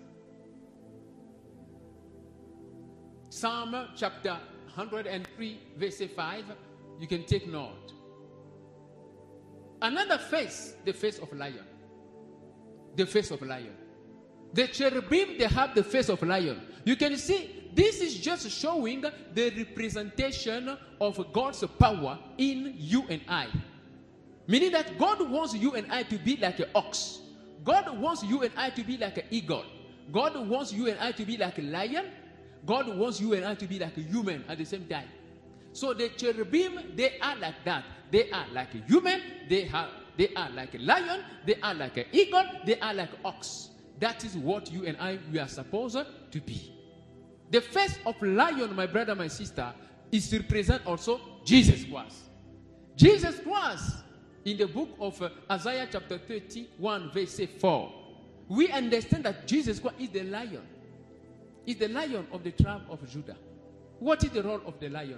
Psalm chapter one hundred three, verse five, you can take note. Another face, the face of lion. The face of lion. The cherubim, they have the face of lion. You can see, this is just showing the representation of God's power in you and I. Meaning that God wants you and I to be like an ox. God wants you and I to be like an eagle. God wants you and I to be like a lion. God wants you and I to be like a human at the same time. So the cherubim, they are like that. They are like a human. They are, they are like a lion. They are like an eagle. They are like an ox. That is what you and I, we are supposed to be. The face of lion, my brother, my sister, is to represent also Jesus Christ. Jesus Christ, in the book of uh, Isaiah chapter thirty-one, verse four, we understand that Jesus Christ is the lion. Is the lion of the tribe of Judah. What is the role of the lion?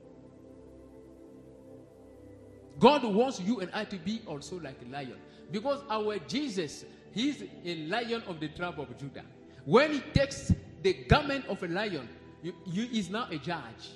God wants you and I to be also like a lion. Because our Jesus, he is a lion of the tribe of Judah. When he takes the garment of a lion, you, you, he's now a judge.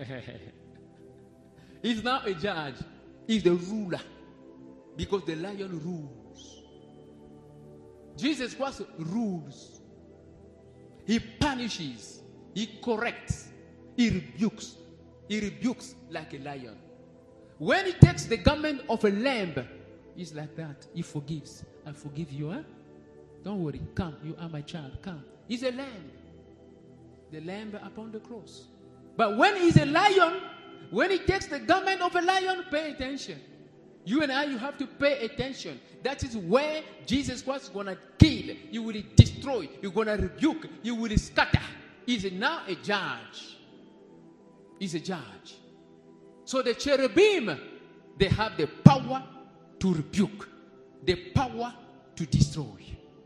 He's now a judge. He's the ruler. Because the lion rules. Jesus Christ rules. He punishes. He corrects. He rebukes. He rebukes like a lion. When he takes the garment of a lamb, he's like that. He forgives. I forgive you, huh? Don't worry. Come. You are my child. Come. He's a lamb. The lamb upon the cross. But when he's a lion, when he takes the garment of a lion, pay attention. You and I, you have to pay attention. That is where Jesus Christ is going to kill. He will destroy. He's going to rebuke. He will scatter. He's now a judge. He's a judge. So the cherubim, they have the power to rebuke. the power to destroy.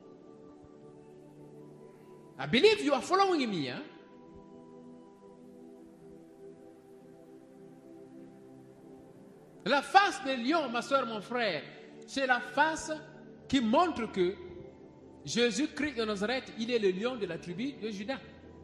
I believe you are following me. Hein? La face de lion, ma soeur, mon frère, c'est la face qui montre que Jésus-Christ de Nazareth, il est le lion de la tribu de Juda.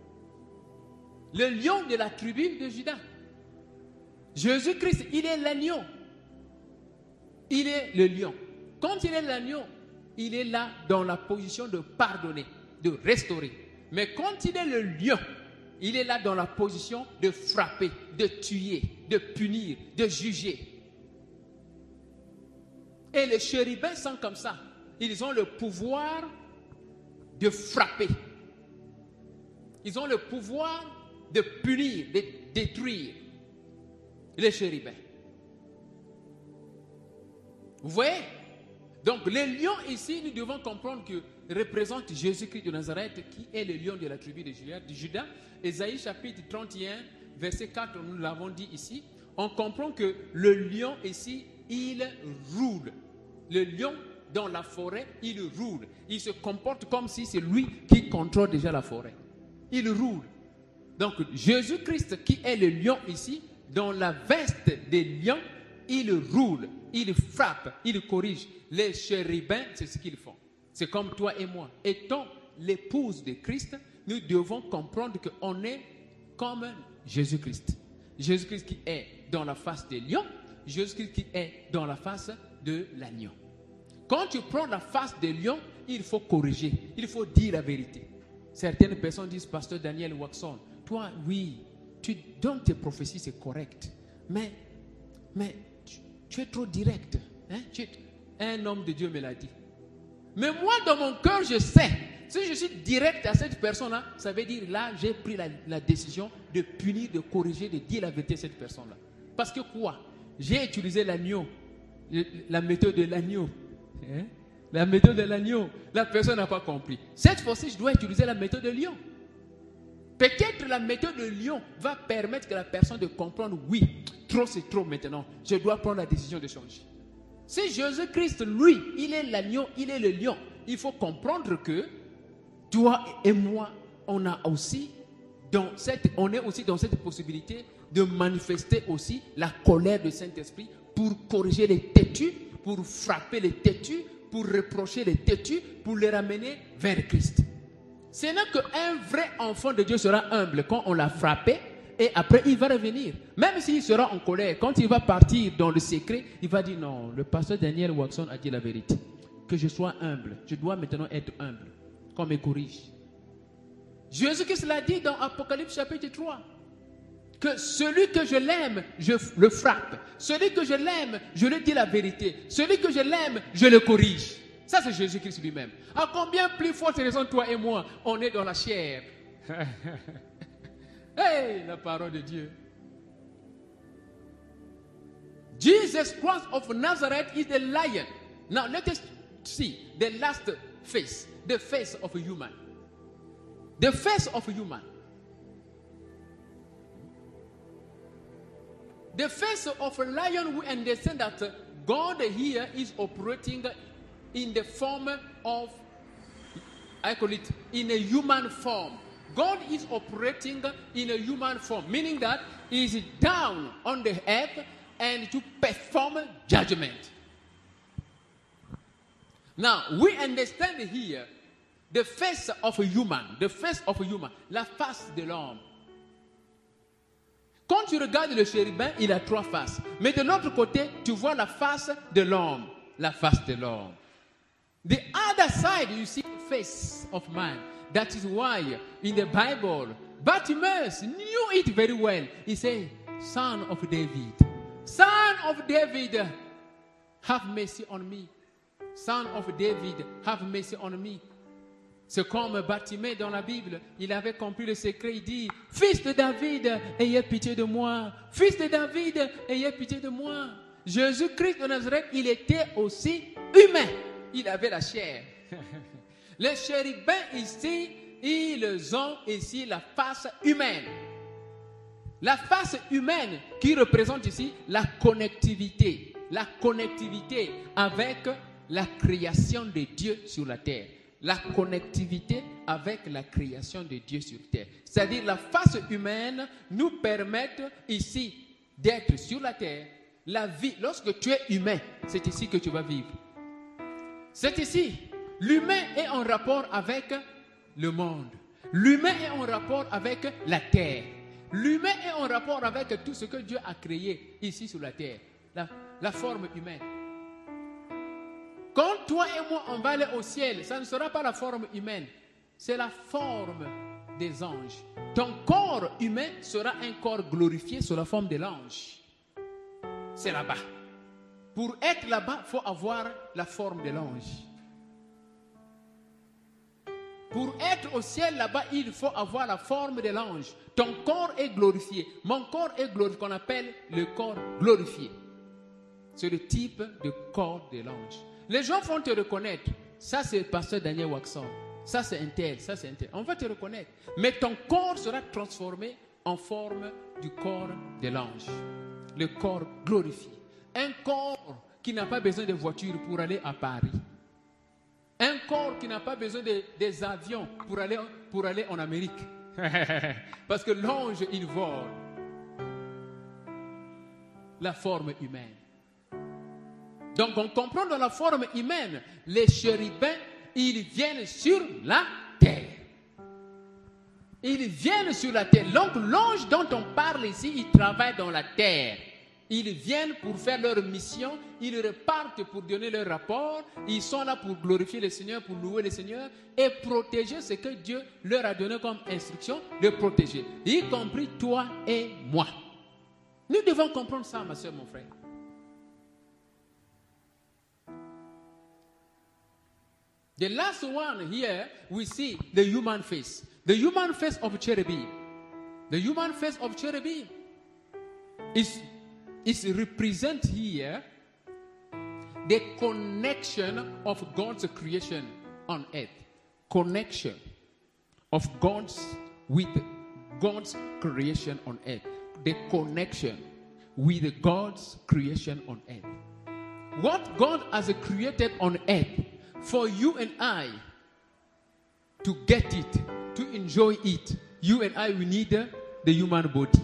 Le lion de la tribu de Juda. Jésus-Christ, il est l'agneau. Il est le lion. Quand il est l'agneau, il est là dans la position de pardonner, de restaurer. Mais quand il est le lion, il est là dans la position de frapper, de tuer, de punir, de juger. Et les chérubins sont comme ça. Ils ont le pouvoir de frapper. Ils ont le pouvoir de punir, de détruire les chérubins. Vous voyez? Donc, les lions ici, nous devons comprendre que représente Jésus-Christ de Nazareth, qui est le lion de la tribu de Juda. Ésaïe chapitre trente et un, verset quatre, nous l'avons dit ici. On comprend que le lion ici, il roule. Le lion dans la forêt, il roule. Il se comporte comme si c'est lui qui contrôle déjà la forêt. Il roule. Donc, Jésus-Christ, qui est le lion ici, dans la veste des lions, il roule, il frappe, il corrige. Les chérubins, c'est ce qu'ils font. C'est comme toi et moi. Étant l'épouse de Christ, nous devons comprendre qu'on est comme Jésus-Christ. Jésus-Christ qui est dans la face des lions, Jésus-Christ qui est dans la face de l'agneau. Quand tu prends la face des lions, il faut corriger, il faut dire la vérité. Certaines personnes disent, Pasteur Daniel Waxon, toi, oui, tu donnes tes prophéties, c'est correct. Mais, mais tu, tu es trop direct. Hein? Tu es, un homme de Dieu me l'a dit. Mais moi, dans mon cœur, je sais. Si je suis direct à cette personne-là, ça veut dire, là, j'ai pris la, la décision de punir, de corriger, de dire la vérité à cette personne-là. Parce que quoi? J'ai utilisé l'agneau, la méthode de l'agneau. Hein? La méthode de l'agneau. La personne n'a pas compris. Cette fois-ci, je dois utiliser la méthode de lion. Peut-être la méthode de lion va permettre que la personne de comprendre, oui, trop c'est trop maintenant. Je dois prendre la décision de changer. Si Jésus-Christ, lui, il est l'agneau, il est le lion, il faut comprendre que toi et moi, on a aussi dans cette, on est aussi dans cette possibilité de manifester aussi la colère du Saint-Esprit pour corriger les têtus, pour frapper les têtus, pour reprocher les têtus, pour les ramener vers Christ. Ce n'est qu'un vrai enfant de Dieu sera humble quand on l'a frappé et après il va revenir. Même s'il sera en colère, quand il va partir dans le secret, il va dire non, le pasteur Daniel Waxon a dit la vérité. Que je sois humble, je dois maintenant être humble, qu'on me corrige. Jésus-Christ l'a dit dans Apocalypse chapitre trois. Que celui que je l'aime, je le frappe. Celui que je l'aime, je lui dis la vérité. Celui que je l'aime, je le corrige. Ça, c'est Jésus-Christ lui-même. À combien plus forte raison, toi et moi, on est dans la chair. Hey, la parole de Dieu. Jesus Christ of Nazareth is the lion. Now, let us see the last face. The face of a human. The face of a human. The face of a lion, we understand that God here is operating in the form of, I call it, in a human form. God is operating in a human form, meaning that He is down on the earth and to perform judgment. Now, we understand here the face of a human, the face of a human, la face de l'homme. Quand tu regardes le chérubin, il a trois faces. Mais de l'autre côté, tu vois la face de l'homme. La face de l'homme. The other side, you see the face of man. That is why in the Bible, Bartimaeus knew it very well. He said, Son of David, Son of David, have mercy on me. Son of David, have mercy on me. C'est comme Bartimée dans la Bible, il avait compris le secret, il dit, Fils de David, ayez pitié de moi. Fils de David, ayez pitié de moi. Jésus-Christ de Nazareth, il était aussi humain. Il avait la chair. Les chérubins ici, ils ont ici la face humaine. La face humaine qui représente ici la connectivité. La connectivité avec la création de Dieu sur la terre. La connectivité avec la création de Dieu sur terre. C'est-à-dire la face humaine nous permet ici d'être sur la terre. La vie, lorsque tu es humain, c'est ici que tu vas vivre. C'est ici. L'humain est en rapport avec le monde. L'humain est en rapport avec la terre. L'humain est en rapport avec tout ce que Dieu a créé ici sur la terre. La, la forme humaine. Quand toi et moi on va aller au ciel, ça ne sera pas la forme humaine. C'est la forme des anges. Ton corps humain sera un corps glorifié sous la forme de l'ange. C'est là-bas. Pour être là-bas, il faut avoir la forme de l'ange. Pour être au ciel là-bas, il faut avoir la forme de l'ange. Ton corps est glorifié. Mon corps est glorifié, qu'on appelle le corps glorifié. C'est le type de corps de l'ange. Les gens vont te reconnaître. Ça, c'est le pasteur Daniel Waxon. Ça, c'est un tel. Ça, c'est un tel. On va te reconnaître. Mais ton corps sera transformé en forme du corps de l'ange. Le corps glorifié. Un corps qui n'a pas besoin de voiture pour aller à Paris. Un corps qui n'a pas besoin de, des avions pour aller, pour aller en Amérique. Parce que l'ange, il vole. La forme humaine. Donc on comprend dans la forme humaine, les chérubins, ils viennent sur la terre. Ils viennent sur la terre. Donc l'ange dont on parle ici, il travaille dans la terre. Ils viennent pour faire leur mission, ils repartent pour donner leur rapport, ils sont là pour glorifier le Seigneur, pour louer le Seigneur et protéger ce que Dieu leur a donné comme instruction de protéger, y compris toi et moi. Nous devons comprendre ça, ma soeur, mon frère. The last one here, we see the human face. The human face of cherubim. The human face of cherubim is, is represent here the connection of God's creation on earth. Connection of God's with God's creation on earth. The connection with God's creation on earth. What God has created on earth, for you and I to get it, to enjoy it, you and I, we need uh, the human body.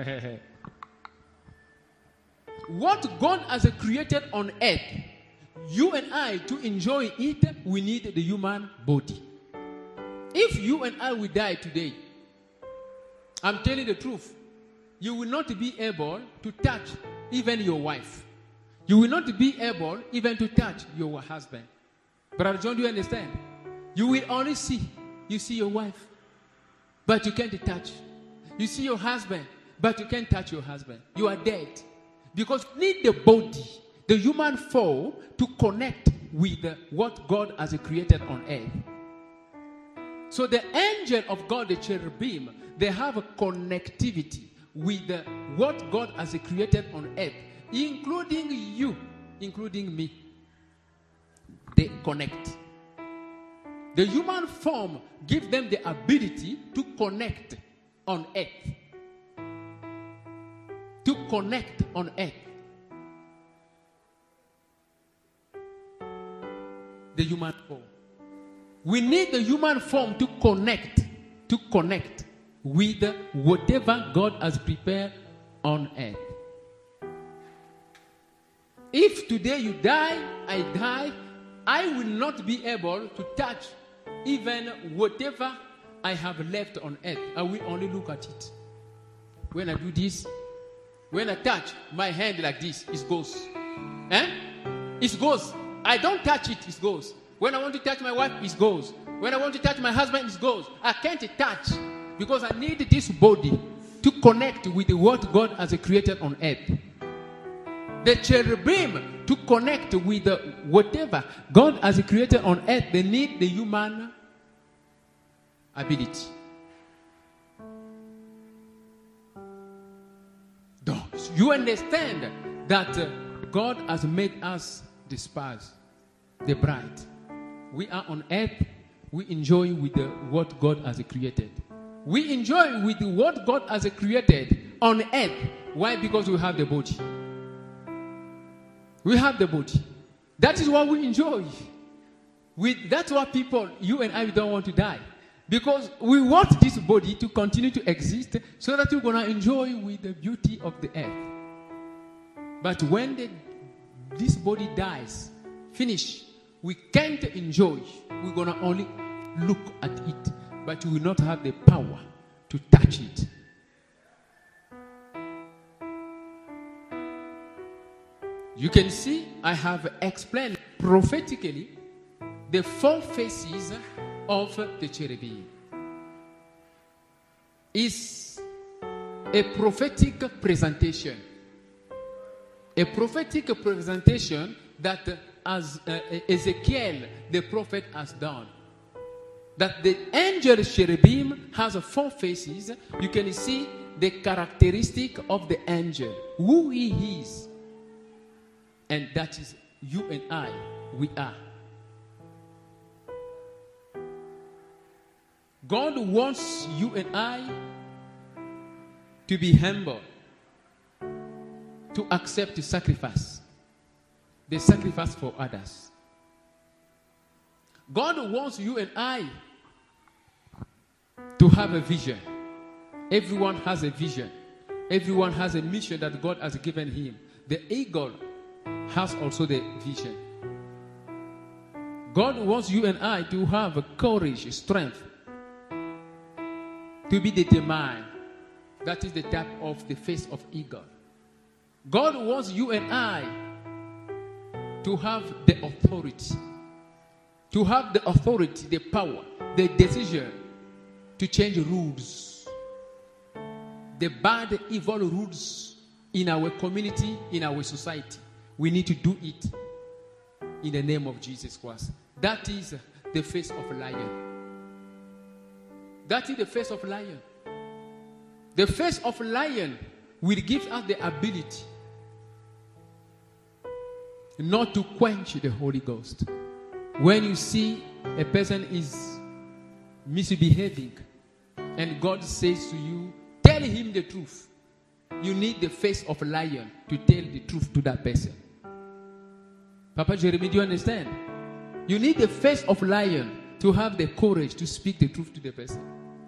What God has created on earth, you and I, to enjoy it, we need the human body. If you and I will die today, I'm telling the truth, you will not be able to touch even your wife. You will not be able even to touch your husband. Brother John, do you understand? You will only see. You see your wife, but you can't touch. You see your husband, but you can't touch your husband. You are dead. Because you need the body, the human form, to connect with what God has created on earth. So the angel of God, the cherubim, they have a connectivity with what God has created on earth, including you, including me. They connect. The human form gives them the ability to connect on earth. To connect on earth. The human form. We need the human form to connect, to connect with whatever God has prepared on earth. If today you die, I die, I will not be able to touch even whatever I have left on earth. I will only look at it. When I do this, when I touch my hand like this, it goes. Eh? It goes. I don't touch it, it goes. When I want to touch my wife, it goes. When I want to touch my husband, it goes. I can't touch because I need this body to connect with what God has created on earth. The cherubim, to connect with the, whatever God has created on earth, they need the human ability. You understand that uh, God has made us the spouse, the bride. We are on earth, we enjoy with the, what God has created. We enjoy with what God has created on earth. Why? Because we have the body. We have the body. That is what we enjoy. We, that's why people, you and I, don't want to die. Because we want this body to continue to exist so that we're going to enjoy with the beauty of the earth. But when the, this body dies, finish, we can't enjoy. We're going to only look at it, but we will not have the power to touch it. You can see I have explained prophetically the four faces of the cherubim. Is a prophetic presentation. A prophetic presentation that as uh, Ezekiel the prophet has done. That the angel cherubim has four faces. You can see the characteristic of the angel, who he is. And that is you and I, we are. God wants you and I to be humble, to accept the sacrifice, the sacrifice for others. God wants you and I to have a vision. Everyone has a vision. Everyone has a mission that God has given him. The eagle has also the vision. God wants you and I to have courage, strength, to be determined. That is the type of the face of eagle. God wants you and I to have the authority. To have the authority, the power, the decision to change rules. The bad, evil rules in our community, in our society. We need to do it in the name of Jesus Christ. That is the face of a lion. That is the face of a lion. The face of a lion will give us the ability not to quench the Holy Ghost. When you see a person is misbehaving and God says to you, tell him the truth. You need the face of a lion to tell the truth to that person. Papa Jeremy, do you understand? You need the face of a lion to have the courage to speak the truth to the person.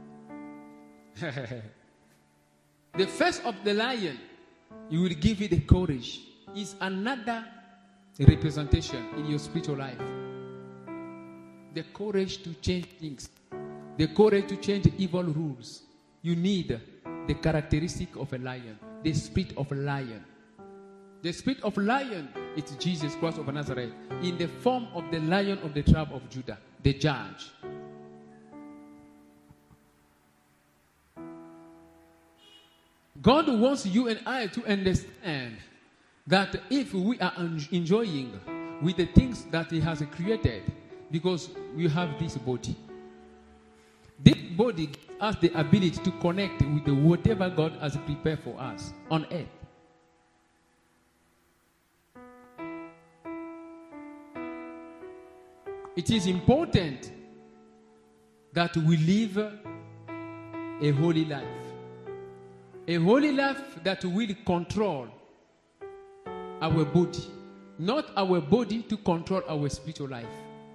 The face of the lion, you will give you the courage, is another representation in your spiritual life. The courage to change things. The courage to change evil rules. You need the characteristic of a lion. The spirit of a lion. The spirit of a lion, it's Jesus Christ of Nazareth. In the form of the lion of the tribe of Judah. The judge. God wants you and I to understand that if we are enjoying with the things that he has created, because we have this body. This body gives us the ability to connect with the whatever God has prepared for us on earth. It is important that we live a holy life. A holy life that will control our body. Not our body to control our spiritual life.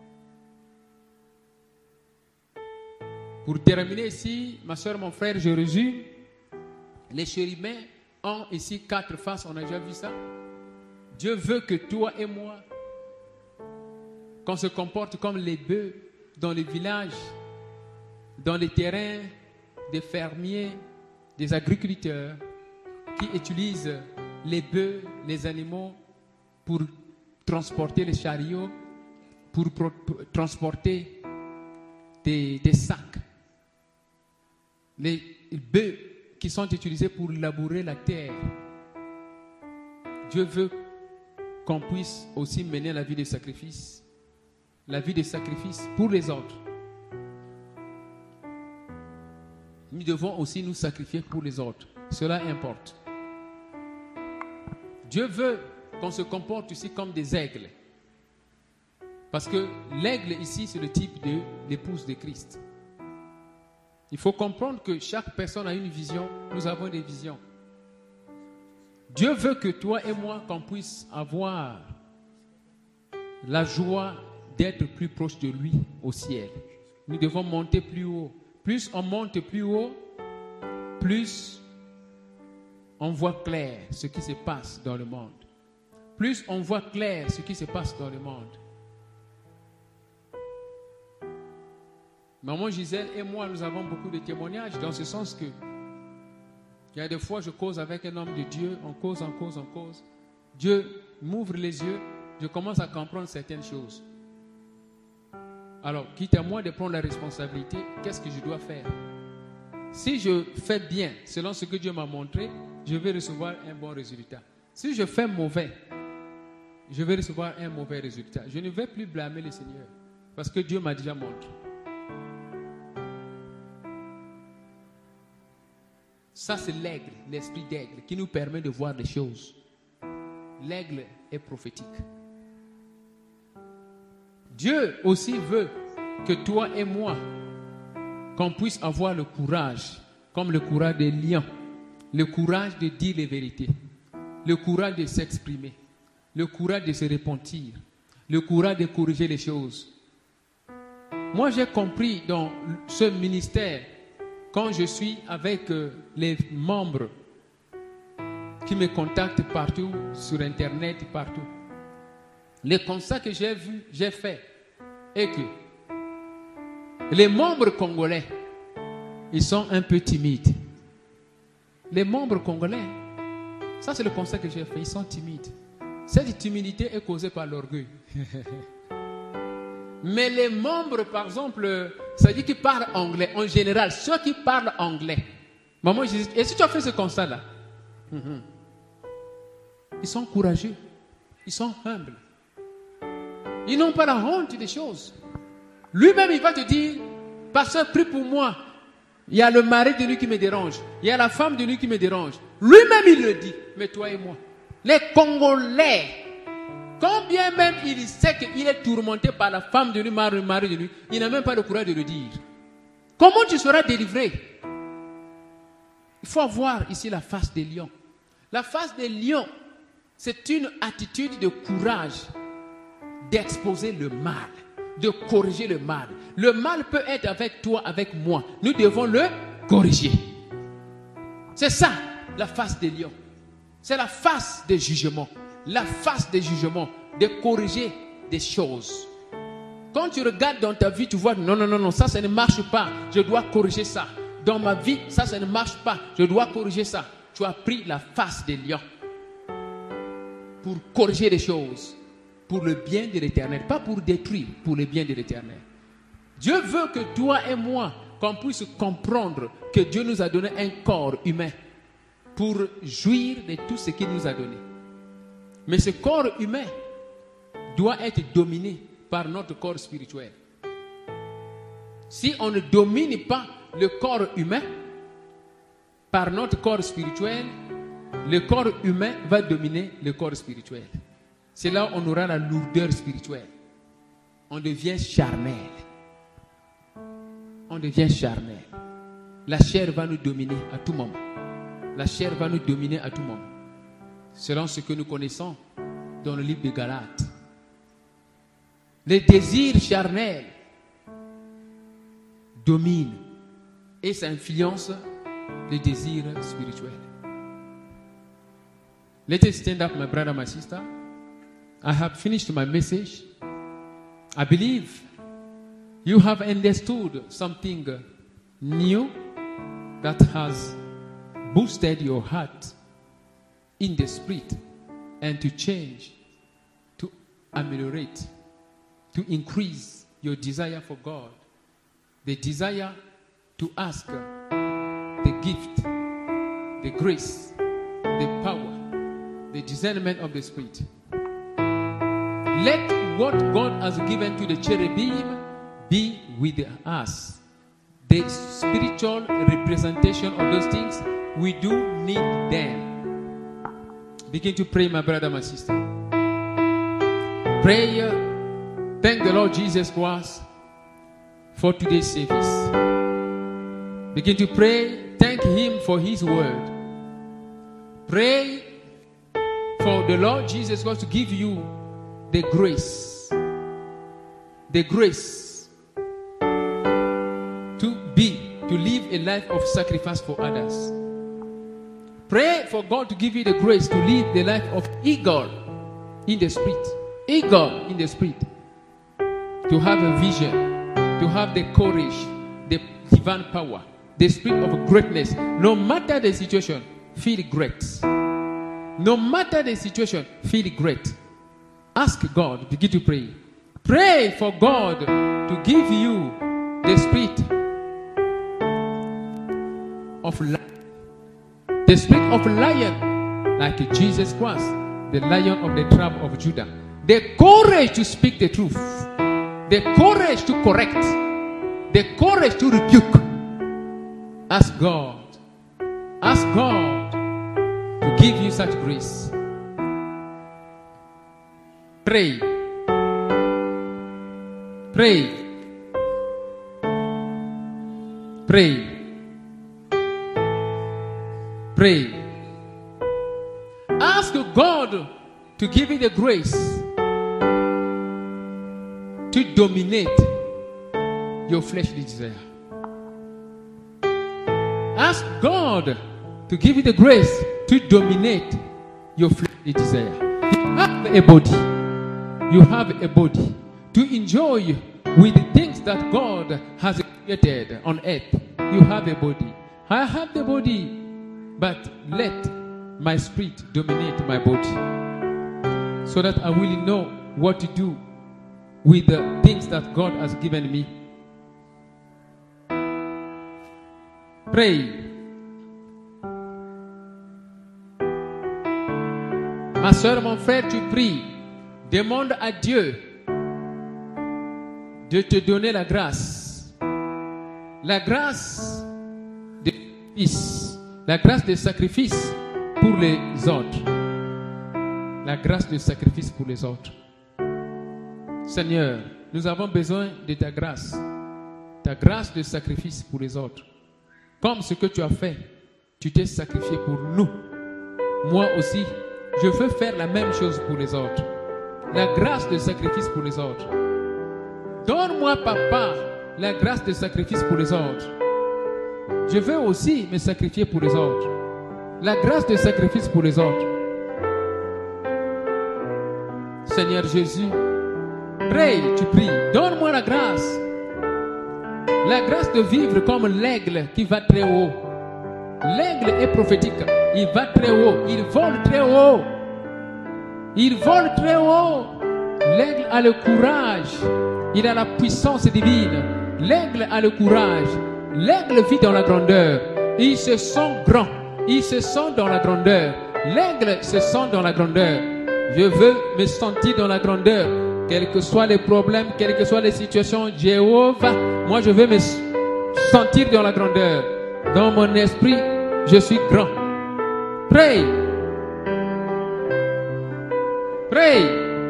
Pour terminer ici, ma soeur, mon frère, je résume. Les chérubins ont ici quatre faces, on a déjà vu ça. Dieu veut que toi et moi, qu'on se comporte comme les bœufs dans les villages, dans les terrains des fermiers, des agriculteurs qui utilisent les bœufs, les animaux pour transporter les chariots, pour, pour, pour transporter des, des sacs. Les bœufs qui sont utilisés pour labourer la terre. Dieu veut qu'on puisse aussi mener la vie de sacrifice, la vie de sacrifice pour les autres. Nous devons aussi nous sacrifier pour les autres. Cela importe. Dieu veut qu'on se comporte ici comme des aigles. Parce que l'aigle ici, c'est le type de l'épouse de Christ. Il faut comprendre que chaque personne a une vision. Nous avons des visions. Dieu veut que toi et moi, qu'on puisse avoir la joie d'être plus proche de lui au ciel. Nous devons monter plus haut. Plus on monte plus haut, plus on voit clair ce qui se passe dans le monde. Plus on voit clair ce qui se passe dans le monde. Maman Gisèle et moi, nous avons beaucoup de témoignages dans ce sens que il y a des fois, je cause avec un homme de Dieu, on cause, on cause, on cause. Dieu m'ouvre les yeux, je commence à comprendre certaines choses. Alors, quitte à moi de prendre la responsabilité, qu'est-ce que je dois faire? Si je fais bien, selon ce que Dieu m'a montré, je vais recevoir un bon résultat. Si je fais mauvais, je vais recevoir un mauvais résultat. Je ne vais plus blâmer le Seigneur, parce que Dieu m'a déjà montré. Ça, c'est l'aigle, l'esprit d'aigle, qui nous permet de voir des choses. L'aigle est prophétique. Dieu aussi veut que toi et moi, qu'on puisse avoir le courage, comme le courage des lions, le courage de dire les vérités, le courage de s'exprimer, le courage de se repentir, le courage de corriger les choses. Moi, j'ai compris dans ce ministère, quand je suis avec euh, les membres qui me contactent partout, sur Internet, partout, le constat que j'ai vu, j'ai fait, est que les membres congolais, ils sont un peu timides. Les membres congolais, ça c'est le constat que j'ai fait, ils sont timides. Cette timidité est causée par l'orgueil. Mais les membres, par exemple, ça dit qu'ils parlent anglais, en général, ceux qui parlent anglais. Maman, je dis, et si tu as fait ce constat-là, mm-hmm. Ils sont courageux, ils sont humbles. Ils n'ont pas la honte des choses. Lui-même, il va te dire, pasteur, prie pour moi. Il y a le mari de lui qui me dérange. Il y a la femme de lui qui me dérange. Lui-même, il le dit. Mais toi et moi, les Congolais, quand bien même il sait qu'il est tourmenté par la femme de lui, le mari de lui, il n'a même pas le courage de le dire. Comment tu seras délivré? Il faut avoir ici la face des lions. La face des lions, c'est une attitude de courage d'exposer le mal, de corriger le mal. Le mal peut être avec toi, avec moi. Nous devons le corriger. C'est ça, la face des lions. C'est la face des jugements. La face des jugements, de corriger des choses. Quand tu regardes dans ta vie, tu vois, non, non, non, non, ça, ça ne marche pas. Je dois corriger ça. Dans ma vie, ça, ça ne marche pas. Je dois corriger ça. Tu as pris la face des lions pour corriger les choses, pour le bien de l'Éternel, pas pour détruire, pour le bien de l'Éternel. Dieu veut que toi et moi, qu'on puisse comprendre que Dieu nous a donné un corps humain pour jouir de tout ce qu'il nous a donné. Mais ce corps humain doit être dominé par notre corps spirituel. Si on ne domine pas le corps humain par notre corps spirituel, le corps humain va dominer le corps spirituel. C'est là où on aura la lourdeur spirituelle. On devient charnel. On devient charnel. La chair va nous dominer à tout moment. La chair va nous dominer à tout moment. Selon ce que nous connaissons dans le livre de Galates. Les désirs charnels dominent et ça influence les désirs spirituels. Let us stand up, my brother, my sister. I have finished my message. I believe you have understood something new that has boosted your heart in the spirit and to change, to ameliorate, to increase your desire for God, the desire to ask the gift, the grace, the power, the discernment of the Spirit. Let what God has given to the cherubim be with us. The spiritual representation of those things, we do need them. Begin to pray, my brother, my sister. Pray. Thank the Lord Jesus Christ for today's service. Begin to pray. Thank Him for His word. Pray for the Lord Jesus Christ to give you the grace the grace to be, to live a life of sacrifice for others. Pray for God to give you the grace to live the life of eagle in the spirit. Eagle in the spirit. To have a vision, to have the courage, the divine power, the spirit of greatness. No matter the situation, feel great. No matter the situation, feel great. Ask God, begin to pray. Pray for God to give you the spirit of lion. The spirit of lion, like Jesus Christ, the lion of the tribe of Judah. The courage to speak the truth. The courage to correct. The courage to rebuke. Ask God. Ask God to give you such grace. Pray. Pray. Pray. Pray. Ask God to give you the grace to dominate your fleshly desire. Ask God to give you the grace to dominate your fleshly desire. You have a body. You have a body to enjoy with the things that God has created on earth. You have a body. I have the body, but let my spirit dominate my body so that I will know what to do with the things that God has given me. Pray. Ma soeur, mon frère, tu pries. Demande à Dieu de te donner la grâce. La grâce de sacrifice. La grâce de sacrifice pour les autres. La grâce de sacrifice pour les autres. Seigneur, nous avons besoin de ta grâce. Ta grâce de sacrifice pour les autres. Comme ce que tu as fait, tu t'es sacrifié pour nous. Moi aussi, je veux faire la même chose pour les autres. La grâce de sacrifice pour les autres. Donne-moi, Papa, la grâce de sacrifice pour les autres. Je veux aussi me sacrifier pour les autres. La grâce de sacrifice pour les autres. Seigneur Jésus, prie, tu pries. Donne-moi la grâce. La grâce de vivre comme l'aigle qui va très haut. L'aigle est prophétique. Il va très haut. Il vole très haut. Il vole très haut. L'aigle a le courage. Il a la puissance divine. L'aigle a le courage. L'aigle vit dans la grandeur. Il se sent grand. Il se sent dans la grandeur. L'aigle se sent dans la grandeur. Je veux me sentir dans la grandeur. Quels que soient les problèmes, quelles que soient les situations, Jéhovah, moi je veux me sentir dans la grandeur. Dans mon esprit, je suis grand. Pray. Pray.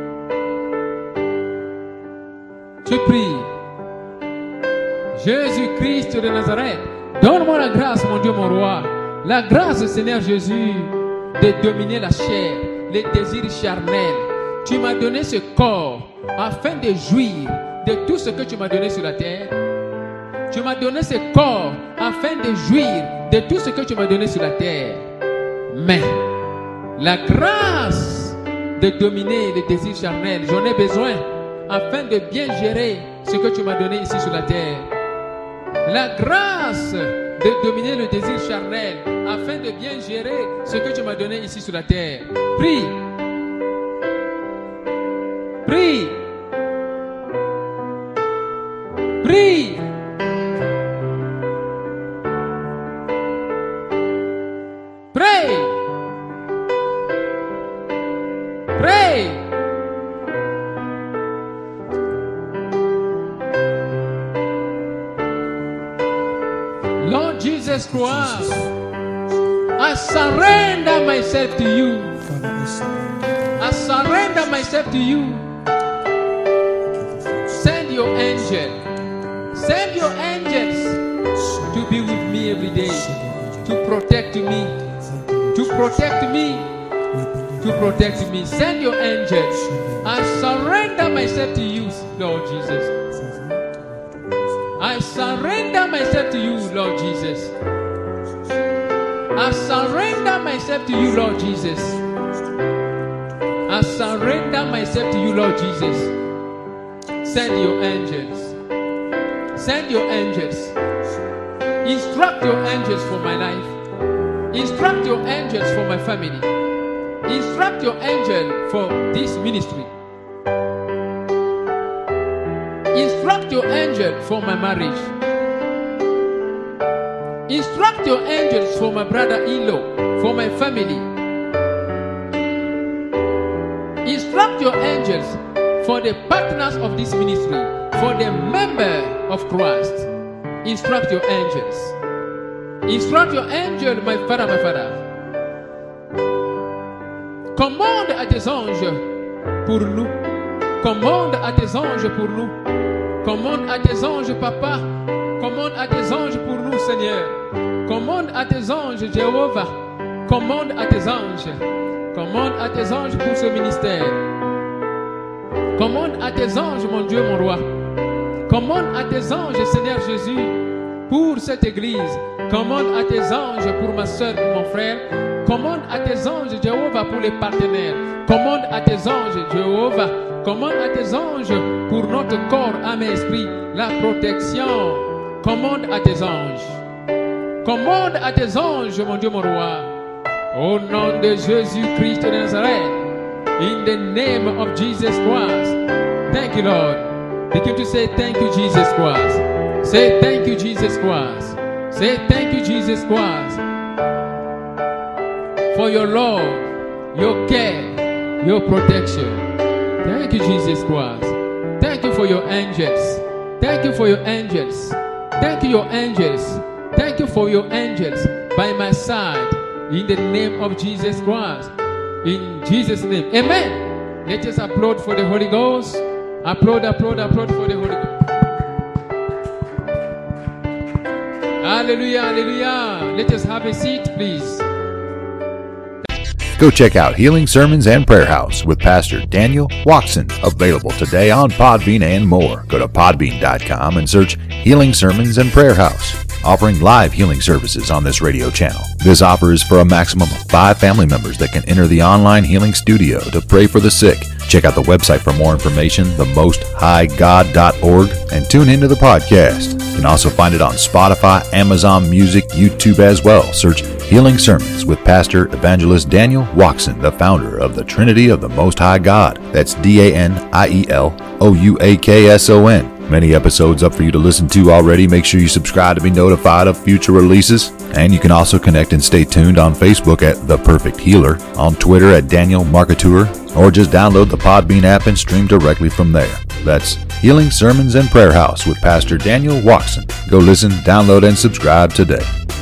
Tu pries. Jésus-Christ de Nazareth, donne-moi la grâce, mon Dieu, mon roi. La grâce, Seigneur Jésus, de dominer la chair, les désirs charnels. Tu m'as donné ce corps afin de jouir de tout ce que tu m'as donné sur la terre. Tu m'as donné ce corps afin de jouir de tout ce que tu m'as donné sur la terre. Mais la grâce de dominer les désirs charnels, j'en ai besoin afin de bien gérer ce que tu m'as donné ici sur la terre. La grâce de dominer le désir charnel afin de bien gérer ce que tu m'as donné ici sur la terre. Prie. Prie. Prie. Pray. Pray. Lord Jesus Christ, I surrender myself to you. I surrender myself to you. Send your angel. Send your angels to be with me every day. To protect me. To protect me. To protect me. Send your angels. I surrender myself to you, Lord Jesus. I surrender myself to you, Lord Jesus. I surrender myself to you, Lord Jesus. I surrender myself to you, Lord Jesus. Send your angels. Send your angels. Instruct your angels for my life. Instruct your angels for my family. Instruct your angel for this ministry. Instruct your angel for my marriage. Instruct your angels for my brother-in-law, for my family. Instruct your angels for the partners of this ministry, for the member of Christ. Instruct your angels. Instruct your angel, my Father, my Father. Commande à tes anges pour nous. Commande à tes anges pour nous. Commande à tes anges, Papa. Commande à tes anges pour nous, Seigneur. Commande à tes anges, Jéhovah. Commande à tes anges. Commande à tes anges pour ce ministère. Commande à tes anges, mon Dieu, mon roi. Commande à tes anges, Seigneur Jésus, pour cette église. Commande à tes anges pour ma soeur et mon frère. Commande à tes anges, Jéhovah, pour les partenaires. Commande à tes anges, Jéhovah. Commande à tes anges pour notre corps, âme et esprit, la protection. Commande à tes anges. Commande à tes anges, mon Dieu, mon roi. Au nom de Jésus-Christ de Nazareth. In the name of Jesus Christ. Thank you, Lord. Begin to say thank you, Jesus Christ. Say thank you, Jesus Christ. Say thank you, Jesus Christ. For your love, your care, your protection. Thank you, Jesus Christ. Thank you for your angels. Thank you for your angels. Thank you, your angels. Thank you for your angels by my side. In the name of Jesus Christ. In Jesus' name. Amen. Let us applaud for the Holy Ghost. Applaud, applaud, applaud for the Holy Ghost. Hallelujah, hallelujah. Let us have a seat, please. Go check out Healing Sermons and Prayer House with Pastor Daniel Watson, available today on Podbean and more. Go to podbean dot com and search Healing Sermons and Prayer House, offering live healing services on this radio channel. This offer is for a maximum of five family members that can enter the online healing studio to pray for the sick. Check out the website for more information, the most high god dot org, and tune into the podcast. You can also find it on Spotify, Amazon Music, YouTube as well. Search Healing Sermons with Pastor Evangelist Daniel Watson, the founder of the Trinity of the Most High God. That's D A N I E L O U A K S O N. Many episodes up for you to listen to already. Make sure you subscribe to be notified of future releases. And you can also connect and stay tuned on Facebook at The Perfect Healer, on Twitter at Daniel Marketeur, or just download the Podbean app and stream directly from there. That's Healing Sermons and Prayer House with Pastor Daniel Watson. Go listen, download, and subscribe today.